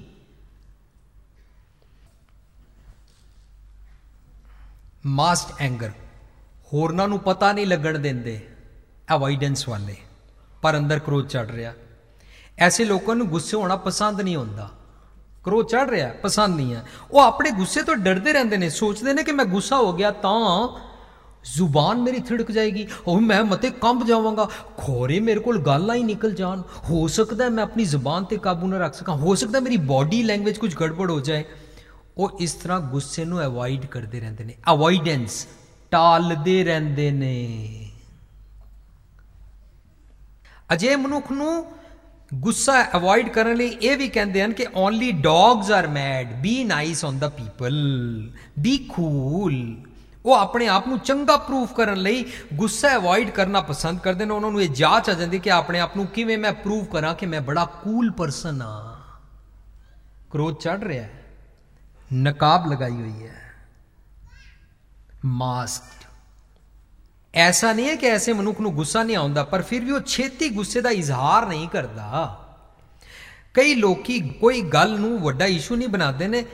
ਮਾਸਕਡ ਐਂਗਰ ਹੋਰਨਾਂ ਨੂੰ ਪਤਾ ਨਹੀਂ ਲੱਗਣ ਦਿੰਦੇ, ਅਵੋਇਡੈਂਸ ਵਾਲੇ, ਪਰ ਅੰਦਰ ਕ੍ਰੋਧ ਚੜ ਰਿਹਾ। ਐਸੇ ਲੋਕਾਂ ਨੂੰ ਗੁੱਸੇ ਹੋਣਾ ਪਸੰਦ ਨਹੀਂ ਹੁੰਦਾ, ਕ੍ਰੋਧ ਚੜ ਰਿਹਾ ਪਸੰਦ ਨਹੀਂ ਹੈ। ਉਹ ਆਪਣੇ ਗੁੱਸੇ ਤੋਂ ਡਰਦੇ ਰਹਿੰਦੇ ਨੇ, ਸੋਚਦੇ ਨੇ ਕਿ ਮੈਂ ਗੁੱਸਾ ਹੋ ਗਿਆ ਤਾਂ ਜ਼ੁਬਾਨ ਮੇਰੀ ਥਿੜਕ ਜਾਏਗੀ, ਉਹ ਮੈਂ ਮਤੇ ਕੰਬ ਜਾਵਾਂਗਾ, ਖੋਰੇ ਮੇਰੇ ਕੋਲ ਗਾਲਾਂ ਹੀ ਨਿਕਲ ਜਾਣ, ਹੋ ਸਕਦਾ ਮੈਂ ਆਪਣੀ ਜ਼ੁਬਾਨ ਤੇ ਕਾਬੂ ਨਾ ਰੱਖ ਸਕਾਂ, ਹੋ ਸਕਦਾ ਮੇਰੀ ਬਾਡੀ ਲੈਂਗੁਏਜ ਕੁਝ ਗੜਬੜ ਹੋ ਜਾਏ। ਉਹ ਇਸ ਤਰ੍ਹਾਂ ਗੁੱਸੇ ਨੂੰ ਅਵੋਇਡ ਕਰਦੇ ਰਹਿੰਦੇ ਨੇ, ਅਵੋਇਡੈਂਸ, ਟਾਲਦੇ ਰਹਿੰਦੇ ਨੇ। ਅਜੇ ਮਨੁੱਖ ਨੂੰ ਗੁੱਸਾ ਅਵੋਇਡ ਕਰਨ ਲਈ ਇਹ ਵੀ ਕਹਿੰਦੇ ਹਨ ਕਿ only dogs are mad, be nice on the people, be cool. ਉਹ ਆਪਣੇ ਆਪ ਨੂੰ ਚੰਗਾ ਪ੍ਰੂਫ ਕਰਨ ਲਈ ਗੁੱਸਾ ਅਵੋਇਡ ਕਰਨਾ ਪਸੰਦ ਕਰਦੇ ਨੇ। ਉਹਨਾਂ ਨੂੰ ਇਹ ਜਾਂਚ ਆ ਜਾਂਦੀ ਕਿ ਆਪਣੇ ਆਪ ਨੂੰ ਕਿਵੇਂ ਮੈਂ ਪ੍ਰੂਵ ਕਰਾਂ ਕਿ ਮੈਂ ਬੜਾ ਕੂਲ ਪਰਸਨ ਹਾਂ। ਕ੍ਰੋਧ ਚੜ ਰਿਹਾ ਹੈ, ਨਕਾਬ ਲਗਾਈ ਹੋਈ ਹੈ, ਮਾਸਕ। ਐਸਾ ਨਹੀਂ ਹੈ ਕਿ ਐਸੇ ਮਨੁੱਖ ਨੂੰ ਗੁੱਸਾ ਨਹੀਂ ਆਉਂਦਾ, ਪਰ ਫਿਰ ਵੀ ਉਹ ਛੇਤੀ ਗੁੱਸੇ ਦਾ ਇਜ਼ਹਾਰ ਨਹੀਂ ਕਰਦਾ। ਕਈ ਲੋਕੀ ਕੋਈ ਗੱਲ ਨੂੰ ਵੱਡਾ ਇਸ਼ੂ ਨਹੀਂ ਬਣਾਉਂਦੇ ਨੇ,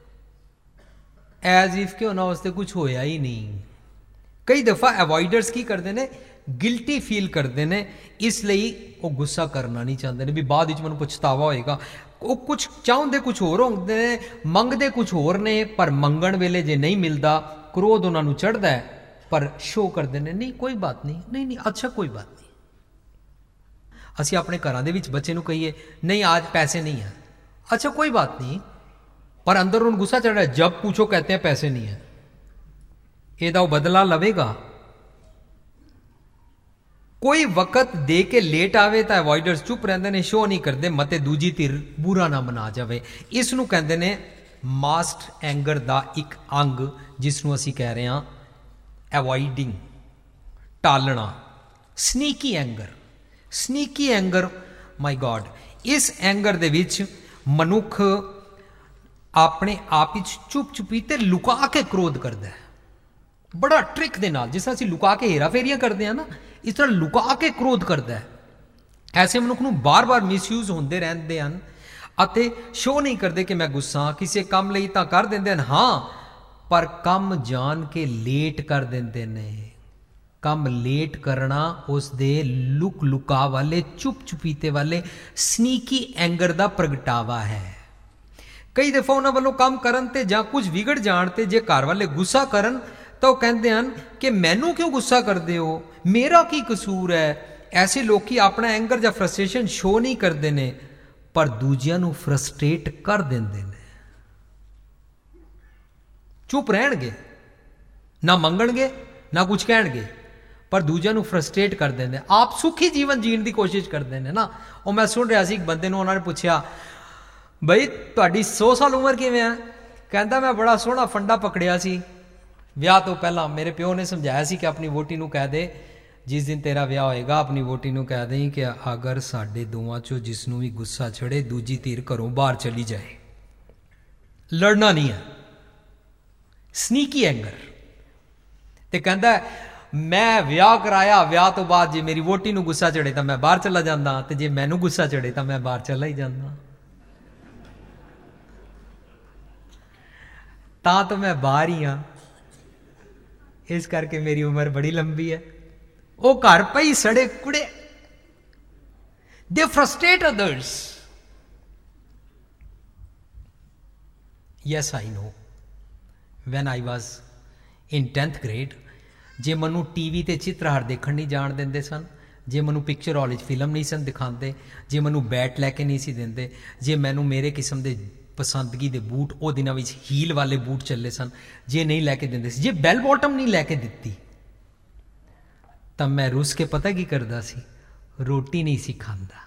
ਐਜ਼ ਇਫ ਕਿ ਉਹਨਾਂ ਵਾਸਤੇ ਕੁਝ ਹੋਇਆ ਹੀ ਨਹੀਂ। ਕਈ ਦਫਾ ਅਵੋਇਡਰਸ ਕੀ ਕਰਦੇ ਨੇ, ਗਿਲਟੀ ਫੀਲ ਕਰਦੇ ਨੇ, ਇਸ ਲਈ ਉਹ ਗੁੱਸਾ ਕਰਨਾ ਨਹੀਂ ਚਾਹੁੰਦੇ ਨੇ ਵੀ ਬਾਅਦ ਵਿੱਚ ਮੈਨੂੰ ਪਛਤਾਵਾ ਹੋਏਗਾ। ਉਹ ਕੁਝ ਚਾਹੁੰਦੇ ਕੁਝ ਹੋਰ ਹੁੰਦੇ ਨੇ, ਮੰਗਦੇ ਕੁਝ ਹੋਰ ਨੇ, ਪਰ ਮੰਗਣ ਵੇਲੇ ਜੇ ਨਹੀਂ ਮਿਲਦਾ ਕ੍ਰੋਧ ਉਹਨਾਂ ਨੂੰ ਚੜ੍ਹਦਾ ਹੈ, ਪਰ ਸ਼ੋਅ ਕਰਦੇ ਨੇ ਨਹੀਂ ਕੋਈ ਬਾਤ ਨਹੀਂ, ਨਹੀਂ ਨਹੀਂ ਅੱਛਾ ਕੋਈ ਬਾਤ ਨਹੀਂ। ਅਸੀਂ ਆਪਣੇ ਘਰਾਂ ਦੇ ਵਿੱਚ ਬੱਚੇ ਨੂੰ ਕਹੀਏ ਨਹੀਂ ਅੱਜ ਪੈਸੇ ਨਹੀਂ ਹੈ, ਅੱਛਾ ਕੋਈ ਬਾਤ ਨਹੀਂ, ਪਰ ਅੰਦਰ ਉਹਨੂੰ ਗੁੱਸਾ ਚੜ ਰਿਹਾ, ਜਬ पूछो कहते हैं पैसे नहीं है। ਇਹਦਾ ਉਹ ਬਦਲਾ ਲਵੇਗਾ। ਕੋਈ ਵਕਤ ਦੇ ਕੇ ਲੇਟ ਆਵੇ ਤਾਂ ਅਵੋਇਡਰਸ ਚੁੱਪ ਰਹਿੰਦੇ ਨੇ, ਸ਼ੋਅ ਨਹੀਂ ਕਰਦੇ, ਮਤੇ ਦੂਜੀ ਧਿਰ ਬੁਰਾ ਨਾ ਮਨਾ ਜਾਵੇ। ਇਸ ਨੂੰ ਕਹਿੰਦੇ ਨੇ ਮਾਸਕਡ ਐਂਗਰ ਦਾ ਇੱਕ ਅੰਗ, ਜਿਸ ਨੂੰ ਅਸੀਂ ਕਹਿ ਰਹੇ ਹਾਂ ਅਵੋਇਡਿੰਗ, ਟਾਲਣਾ, sneaky anger. Sneaky anger, my God, ਇਸ ਐਂਗਰ ਦੇ ਵਿੱਚ ਮਨੁੱਖ ਆਪਣੇ ਆਪ ਵਿੱਚ ਚੁੱਪ ਚੁਪੀਤੇ ਲੁਕਾ ਕੇ ਕ੍ਰੋਧ ਕਰਦਾ ਹੈ, ਬੜਾ ਟ੍ਰਿਕ ਦੇ ਨਾਲ। ਜਿਸ ਤਰ੍ਹਾਂ ਅਸੀਂ ਲੁਕਾ ਕੇ ਹੇਰਾ ਫੇਰੀਆਂ ਕਰਦੇ ਹਾਂ ਨਾ, ਇਸ ਤਰ੍ਹਾਂ ਲੁਕਾ ਕੇ ਕ੍ਰੋਧ ਕਰਦਾ ਹੈ। ਐਸੇ ਮਨੁੱਖ ਨੂੰ ਬਾਰ-ਬਾਰ ਮਿਸਯੂਜ਼ ਹੁੰਦੇ ਰਹਿੰਦੇ ਹਨ ਅਤੇ ਸ਼ੋਅ ਨਹੀਂ ਕਰਦੇ ਕਿ ਮੈਂ ਗੁੱਸਾ, ਕਿਸੇ ਕੰਮ ਲਈ ਤਾਂ ਕਰ ਦਿੰਦੇ ਹਨ ਹਾਂ, पर कम जान के लेट कर देंदे ने। कम लेट करना उसदे लुक लुका वाले चुप चुपीते वाले स्नीकी एंगर दा प्रगटावा है। कई दफा उन्होंने वालों काम करन ते जां कुछ विगड़ जान ते जे घर वाले गुस्सा करन तो कहते हैं कि मैनू क्यों गुस्सा करते हो, मेरा की कसूर है। ऐसे लोग अपना एंगर या फ्रस्ट्रेशन शो नहीं करते ने पर दूजियां नू फ्रस्ट्रेट कर देंदे ने। चुप रहणगे, ना मंगणगे ना कुछ कहणगे, पर दूजियां नू फ्रस्ट्रेट कर देंदे। आप सुखी जीवन जीण दी कोशिश करते हैं ना। और मैं सुन रहा सी एक बंदे नू, उन्होंने पूछा बई तुहाडी सौ साल उम्र किवें है? कहंदा मैं बड़ा सोहना फंडा पकड़िया सी विआह तो पहला। मेरे प्यो ने समझाया सी कि अपनी वोटी नू कह दे जिस दिन तेरा विआह होएगा अपनी वोटी नू कह दें कि अगर साडे दोवां चों जिसनू भी गुस्सा चढ़े दूजी धीर घरों बाहर चली जाए। लड़ना नहीं है, स्नीकी एंगर। ते कहंदा मैं विआह कराया, विआह तो बाद जे मेरी वोटी नू गुस्सा चढ़े तो मैं बाहर चला जांदा, ते जे मैनू गुस्सा चढ़े तो मैं बाहर चला ही जांदा। तां तो मैं बाहर ही हाँ, इस करके मेरी उम्र बड़ी लंबी है। वो घर पई सड़े कुड़े, they frustrate others. Yes I know, when I was in tenth grade, जे मनु टीवी ते चित्रहार देखण नहीं जाण देंदे सन, जे मनु पिक्चर हॉल च फिल्म नहीं सन दिखाते, जे मनु बैट लैके नहीं सी देंदे, जे मैनू मेरे किस्म के पसंदगी दे बूट वो दिनों में हील वाले बूट चले सन, जे नहीं लैके देंदे सी, जे बैल बॉटम नहीं लैके दिती तब मैं रुस के पता की करदा सी, रोटी नहीं सी खांदा।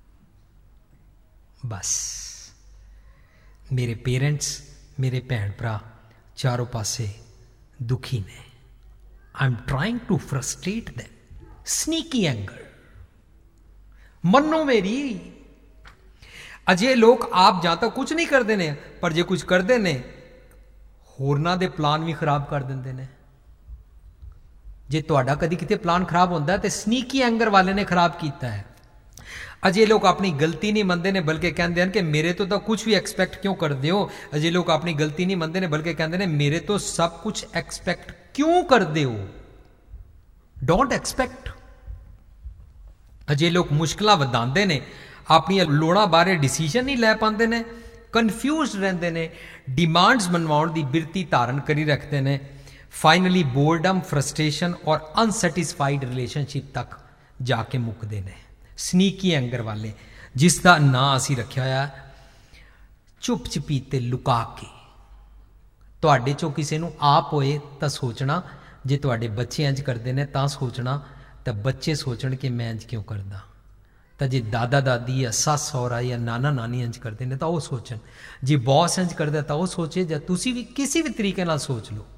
बस मेरे पेरेंट्स, मेरे भैन भरा चारों पासे दुखी ने। I am trying to frustrate them, sneaky anger. मनो मेरी अजे लोग आप जां तो कुछ नहीं करते ने, पर जे कुछ करते ने होरना दे प्लान भी खराब कर देंदे ने। जे तुहाडा कदी किते प्लान खराब होंदा ते स्नीकी एंगर वाले ने खराब कीता है। अजे लोग अपनी गलती नहीं मनते ने बल्कि कहते हैं कि मेरे तो तो कुछ भी एक्सपेक्ट क्यों कर दो। अजे लोग अपनी गलती नहीं मनते ने बल्कि कहते हैं मेरे तो सब कुछ एक्सपेक्ट क्यों कर दो। Don't expect. अजे लोग मुश्किलां वधांदे ने, अपनी लोड़ां बारे डिसीजन नहीं लै पाते ने, कन्फ्यूज रहते ने, डिमांड्स मनवाउण दी बिरती धारण करी रखते ने, फाइनली बोर्डम, फ्रस्ट्रेशन और अनसैटिस्फाइड रिलेशनशिप तक जाके मुकते ने। स्नीकी एंगर वाले, जिसका ना असी रखा होया चुप चपीते लुका के। तुहाडे चों किसी नूं आप होए तो सोचना, जे तुहाडे बच्चे इंज करते हैं तो सोचना, तो बच्चे सोचण कि मैं इंज क्यों करदा। तो जे दादा दादी या सस सहुरा या नाना नानी इंज करते हैं तो वह सोचन, जे बॉस इंज करता तो वह सोचे, या तुसी भी किसी भी तरीके नाल सोच लो।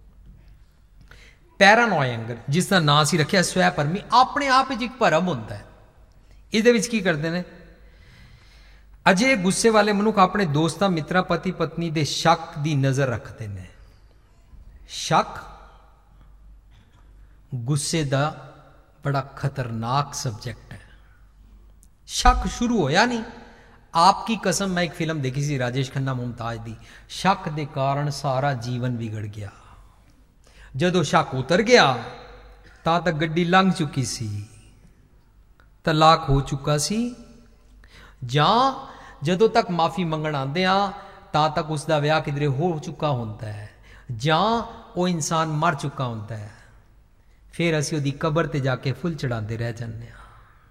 पैरानॉय एंगर, जिसका नाम असीं रखिया स्वै परमी, अपने आप विच एक भरम होंदा है। इहदे विच की करते हैं अजे गुस्से वाले मनुख अपने दोस्तां मित्रां पति पत्नी दे शक दी नज़र रखते हैं। शक गुस्से दा बड़ा खतरनाक सब्जेक्ट है। शक शुरू होया नहीं, आपकी कसम, मैं एक फिल्म देखी सी राजेश खन्ना मुमताज दी, शक दे कारण सारा जीवन बिगड़ गया। जदों शक उतर गया तां तक गड्डी लंघ चुकी सी, तलाक हो चुका सी, जां जदों तक माफी मंगण आंदे आ तां तक उसका विआह किधरे हो चुका होंदा है, जां वो इंसान मर चुका होंदा है। फिर असीं उहदी कबर ते जाके फुल चढ़ाते रह जांदे आ।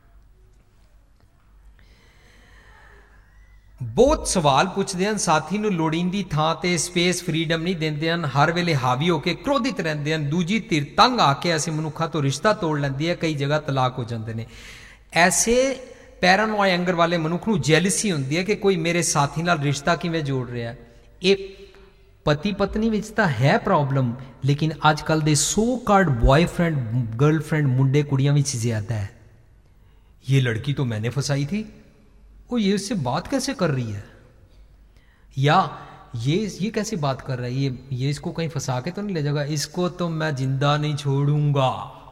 बहुत सवाल पूछते हैं, साथी नूं लोड़ींदी थां ते स्पेस फ्रीडम नहीं देंदे हैं, हर वेले हावी होकर क्रोधित रहते हैं, दूजी धिर तंग आके ऐसे मनुखा तो रिश्ता तोड़ लैंदी है, कई जगह तलाक हो जाते हैं। ऐसे पैरानॉय एंगर वाले मनुख नूं जैलसी हुंदी है कि कोई मेरे साथी नाल रिश्ता किवें जोड़ रहा है। ये पति पत्नी विच तां है प्रॉब्लम, लेकिन अजकल दे सो कार्ड बॉयफ्रेंड गर्लफ्रेंड मुंडे कुड़ियां विच ज्यादा है। ये लड़की तो मैंने फंसाई थी, वो ये उससे बात कैसे कर रही है, या ये ये कैसे बात कर रहा है, ये ये इसको कहीं फंसा के तो नहीं ले जाएगा, इसको तो मैं जिंदा नहीं छोड़ूंगा।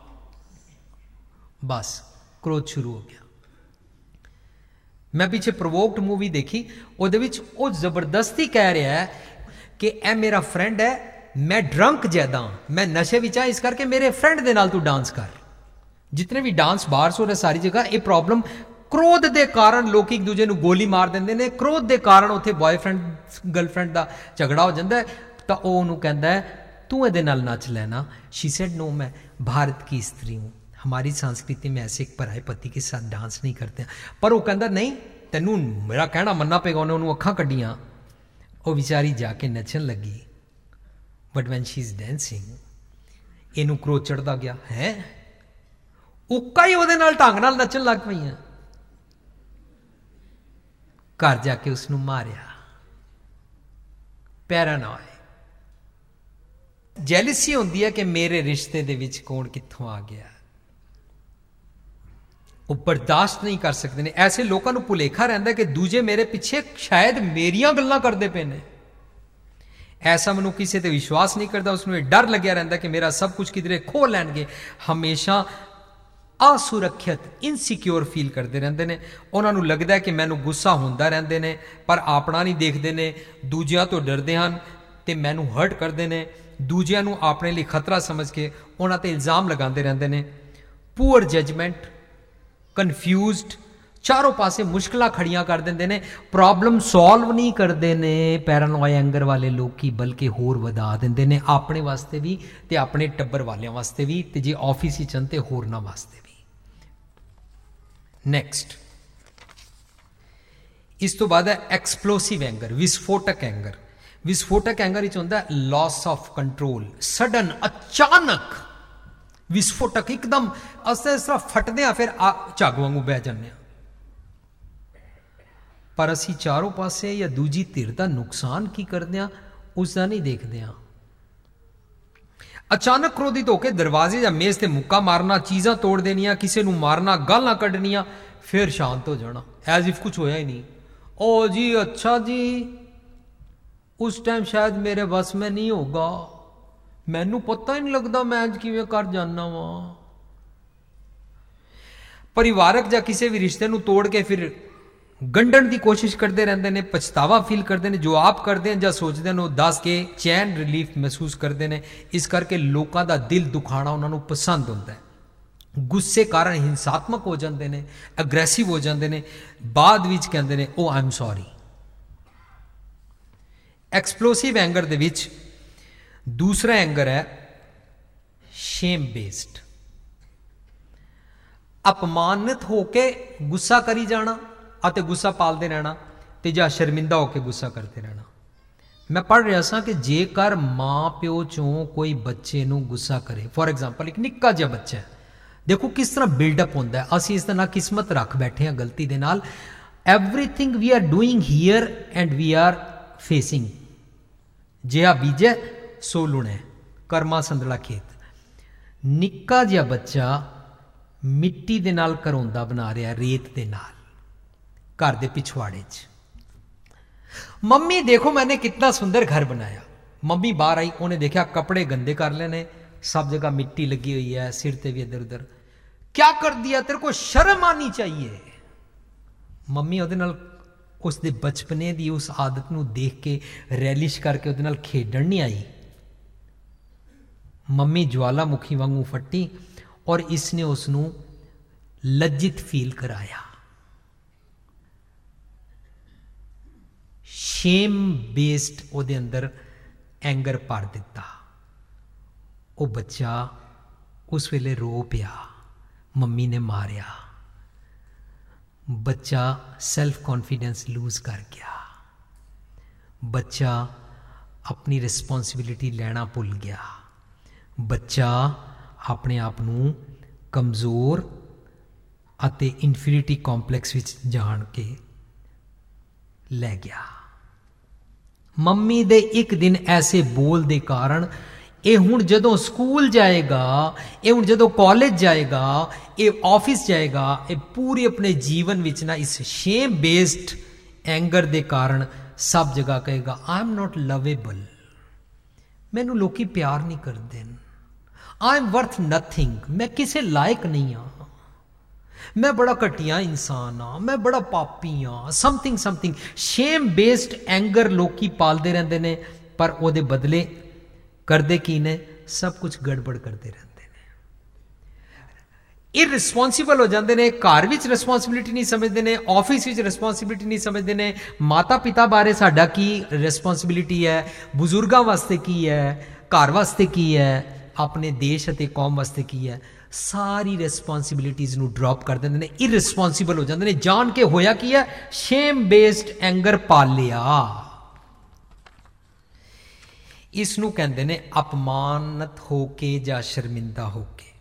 बस क्रोध शुरू हो गया। मैं पीछे प्रोवोक्ड मूवी देखी, उहदे विच वो जबरदस्ती कह रहा है कि ए मेरा फ्रेंड है, मैं ड्रंक ज्यादा, मैं नशे विच आ, इस करके मेरे फ्रेंड दे नाल तू डांस कर। जितने भी डांस बार्स हो रहे सारी जगह ये प्रॉब्लम क्रोध के कारण लोग एक दूजे को गोली मार देंगे ने, क्रोध के कारण उत्थे बॉयफ्रेंड गर्लफ्रेंड का झगड़ा हो जाता है, तो वह उन्होंने कहता है तू ये नाल नच लेना। शी सेड नो, मैं भारत की स्त्री हूँ, हमारी संस्कृति में ऐसे एक पराए पति के साथ डांस नहीं करते हैं। पर वो कहता नहीं तेनू मेरा कहना मन्ना पेगा। उन्होंने अखा कड्डियां, वो बेचारी जाके नचन लगी। But when she is dancing इनू क्रोध चढ़ता गया है, उक्का ही ਉਹਦੇ ਨਾਲ ਢੰਗ ਨਾਲ ਨੱਚਣ ਲੱਗ ਪਈਆਂ। घर जाके उसनू मारिया, पैरानॉय जैलसी होंदी है कि मेरे रिश्ते दे विच कौन कित्थों आ गया, वो बर्दाश्त नहीं कर सकते ने। ऐसे लोगों को भुलेखा रहता है कि दूजे मेरे पिछे शायद मेरियां गल्लां करते पे ने। ऐसा मनु किसी ते विश्वास नहीं करता, उसनू डर लग्या रहता कि मेरा सब कुछ किधरे खो लैणगे। हमेशा असुरक्षित इनसिक्योर फील करते रहते हैं। उन्होंने लगता है कि मैनू गुस्सा होंदा रहते हैं, पर अपना नहीं देखते हैं, दूजिया तो डरते हैं तो मैनू हर्ट करते हैं। दूजिया नू अपने लिए खतरा समझ के उन्होंने ते इल्जाम लगाते रहते हैं। पुअर जजमेंट, कन्फ्यूज्ड, चारों पासे मुश्किल खड़ियां कर देंगे ने, प्रॉब्लम सॉल्व नहीं करते हैं पैरानॉय एंगर वाले लोग की, बल्कि होर वधा देंगे ने, अपने वास्ते भी ते अपने टब्बर वालों वास्ते भी, ते जे ऑफिस ही चंते होरना वास्ते भी। नेक्स्ट इस तो बाद है एक्सप्लोसिव एंगर, विस्फोटक एंगर। विस्फोटक एंगर होता है लॉस ऑफ कंट्रोल, सडन, अचानक विस्फोटक, एकदम अस इस तरह फटदे हैं फिर झग वांगू बह जाने। पर असी चारों पासे या दूजी धिर का नुकसान की करते हैं उसका नहीं देखते हैं। अचानक क्रोधित होकर दरवाजे या मेज से मुक्का मारना, चीज़ां तोड़ देनिया, किसी को मारना, गालां कढ़निया, फिर शांत हो जाना एज इफ कुछ होया ही नहीं। ओ जी अच्छा जी, उस टाइम शायद मेरे बस में नहीं होगा, मैनू पता ही नहीं लगता मैं अज किवें कर जाना वा। परिवारक या किसी भी रिश्ते को तोड़ के फिर गंढण की कोशिश करते रहते हैं, पछतावा फील करते हैं, जो आप करते हैं या सोचते हैं दस के चैन रिलीफ महसूस करते हैं। इस करके लोगों का दिल दुखाना उन्होंने पसंद होता है। गुस्से कारण हिंसात्मक हो जाते हैं, अग्रैसिव हो जाते हैं, बाद विच कहते हैं oh I am sorry. Explosive anger दे विच दूसरा एंगर है शेम बेस्ड, अपमानित होके गुस्सा करी जाना ਅਤੇ गुस्सा पालते रहना, तो ਜਾਂ शर्मिंदा होकर गुस्सा करते रहना। मैं पढ़ रहा था कि जेकर माँ प्यो चों कोई बच्चे नूं गुस्सा करे, फॉर एग्जाम्पल एक निक्का जिहा बच्चा है, देखो किस तरह बिल्डअप होंदा है। असीं इस तरह किस्मत रख बैठे हैं गलती दे नाल। Everything we are doing here and we are facing, जिहा बीजे सो लुणे, कर्मा संदड़ा खेत। निक्का जिहा बच्चा मिट्टी दे नाल घरौंदा बना रहा, रेत दे नाल, घर के पिछवाड़े च। मम्मी देखो मैंने कितना सुंदर घर बनाया। मम्मी बाहर आई, उन्हें देखा कपड़े गंदे कर लेने, सब जगह मिट्टी लगी हुई है, सिर ते भी इधर उधर, क्या कर दिया, तेरे को शर्म आनी चाहिए। मम्मी ਉਹਦੇ ਨਾਲ ਉਸ ਦੇ बचपने ਦੀ उस आदत ਨੂੰ देख के रैलिश करके ਉਹਦੇ ਨਾਲ खेडण नहीं आई। मम्मी ज्वालामुखी वांगू फटी और इसने उसनू लज्जित फील कराया। शेम बेस्ड ਉਹਦੇ अंदर एंगर भर दिता। वो बच्चा उस वेले रो पिया, मम्मी ने मारिया। बच्चा सेल्फ कॉन्फिडेंस लूज कर गया। बच्चा अपनी रिस्पॉन्सिबिलिटी लेना भुल गया। बच्चा अपने आप नूं कमज़ोर अते इन्फीरिटी कॉम्पलैक्स विच जान के लै गया। मम्मी दे एक दिन ऐसे बोल दे कारण ये हुण जदों स्कूल जाएगा, ये हुण जदों कॉलेज जाएगा, ये ऑफिस जाएगा, ये पूरे अपने जीवन विच ना इस शेम बेस्ड एंगर दे कारण सब जगह कहेगा आई एम नॉट लवेबल, मैनू लोकी प्यार नहीं करते, आई एम वर्थ नथिंग, मैं किसी लायक नहीं हाँ, मैं बड़ा घटिया इंसान हाँ, मैं बड़ा पापी हाँ, something something. Shame based anger लोकी पालते रहते हैं, पर वो बदले ਕਰਦੇ ਕੀ ਨੇ? ਸਭ ਕੁਝ ਗੜਬੜ ਕਰਦੇ ਰਹਿੰਦੇ ਨੇ, ਇਰਰਿਸਪੌਂਸਿਬਲ ਹੋ ਜਾਂਦੇ ਨੇ, ਘਰ ਵਿੱਚ ਰਿਸਪੌਂਸਿਬਿਲਿਟੀ ਨਹੀਂ ਸਮਝਦੇ ਨੇ, ਆਫਿਸ ਵਿੱਚ ਰਿਸਪੌਂਸਿਬਿਲਿਟੀ ਨਹੀਂ ਸਮਝਦੇ ਨੇ, ਮਾਤਾ ਪਿਤਾ ਬਾਰੇ ਸਾਡਾ ਕੀ ਰਿਸਪੌਂਸਿਬਿਲਿਟੀ ਹੈ, ਬਜ਼ੁਰਗਾਂ ਵਾਸਤੇ ਕੀ ਹੈ, ਘਰ ਵਾਸਤੇ ਕੀ ਹੈ, ਆਪਣੇ ਦੇਸ਼ ਅਤੇ ਕੌਮ ਵਾਸਤੇ ਕੀ ਹੈ, ਸਾਰੀ ਰਿਸਪੌਂਸਿਬਿਲਿਟੀਜ਼ ਨੂੰ ਡ੍ਰੌਪ ਕਰ ਦਿੰਦੇ ਨੇ, ਇਰਰਿਸਪੌਂਸਿਬਲ ਹੋ ਜਾਂਦੇ ਨੇ। ਜਾਣ ਕੇ ਹੋਇਆ ਕੀ ਹੈ? ਸ਼ੇਮ ਬੇਸਡ ਐਂਗਰ ਪਾਲਿਆ। ਇਸ ਨੂੰ ਕਹਿੰਦੇ ਨੇ ਅਪਮਾਨਿਤ ਹੋ ਕੇ ਜਾਂ ਸ਼ਰਮਿੰਦਾ ਹੋ ਕੇ।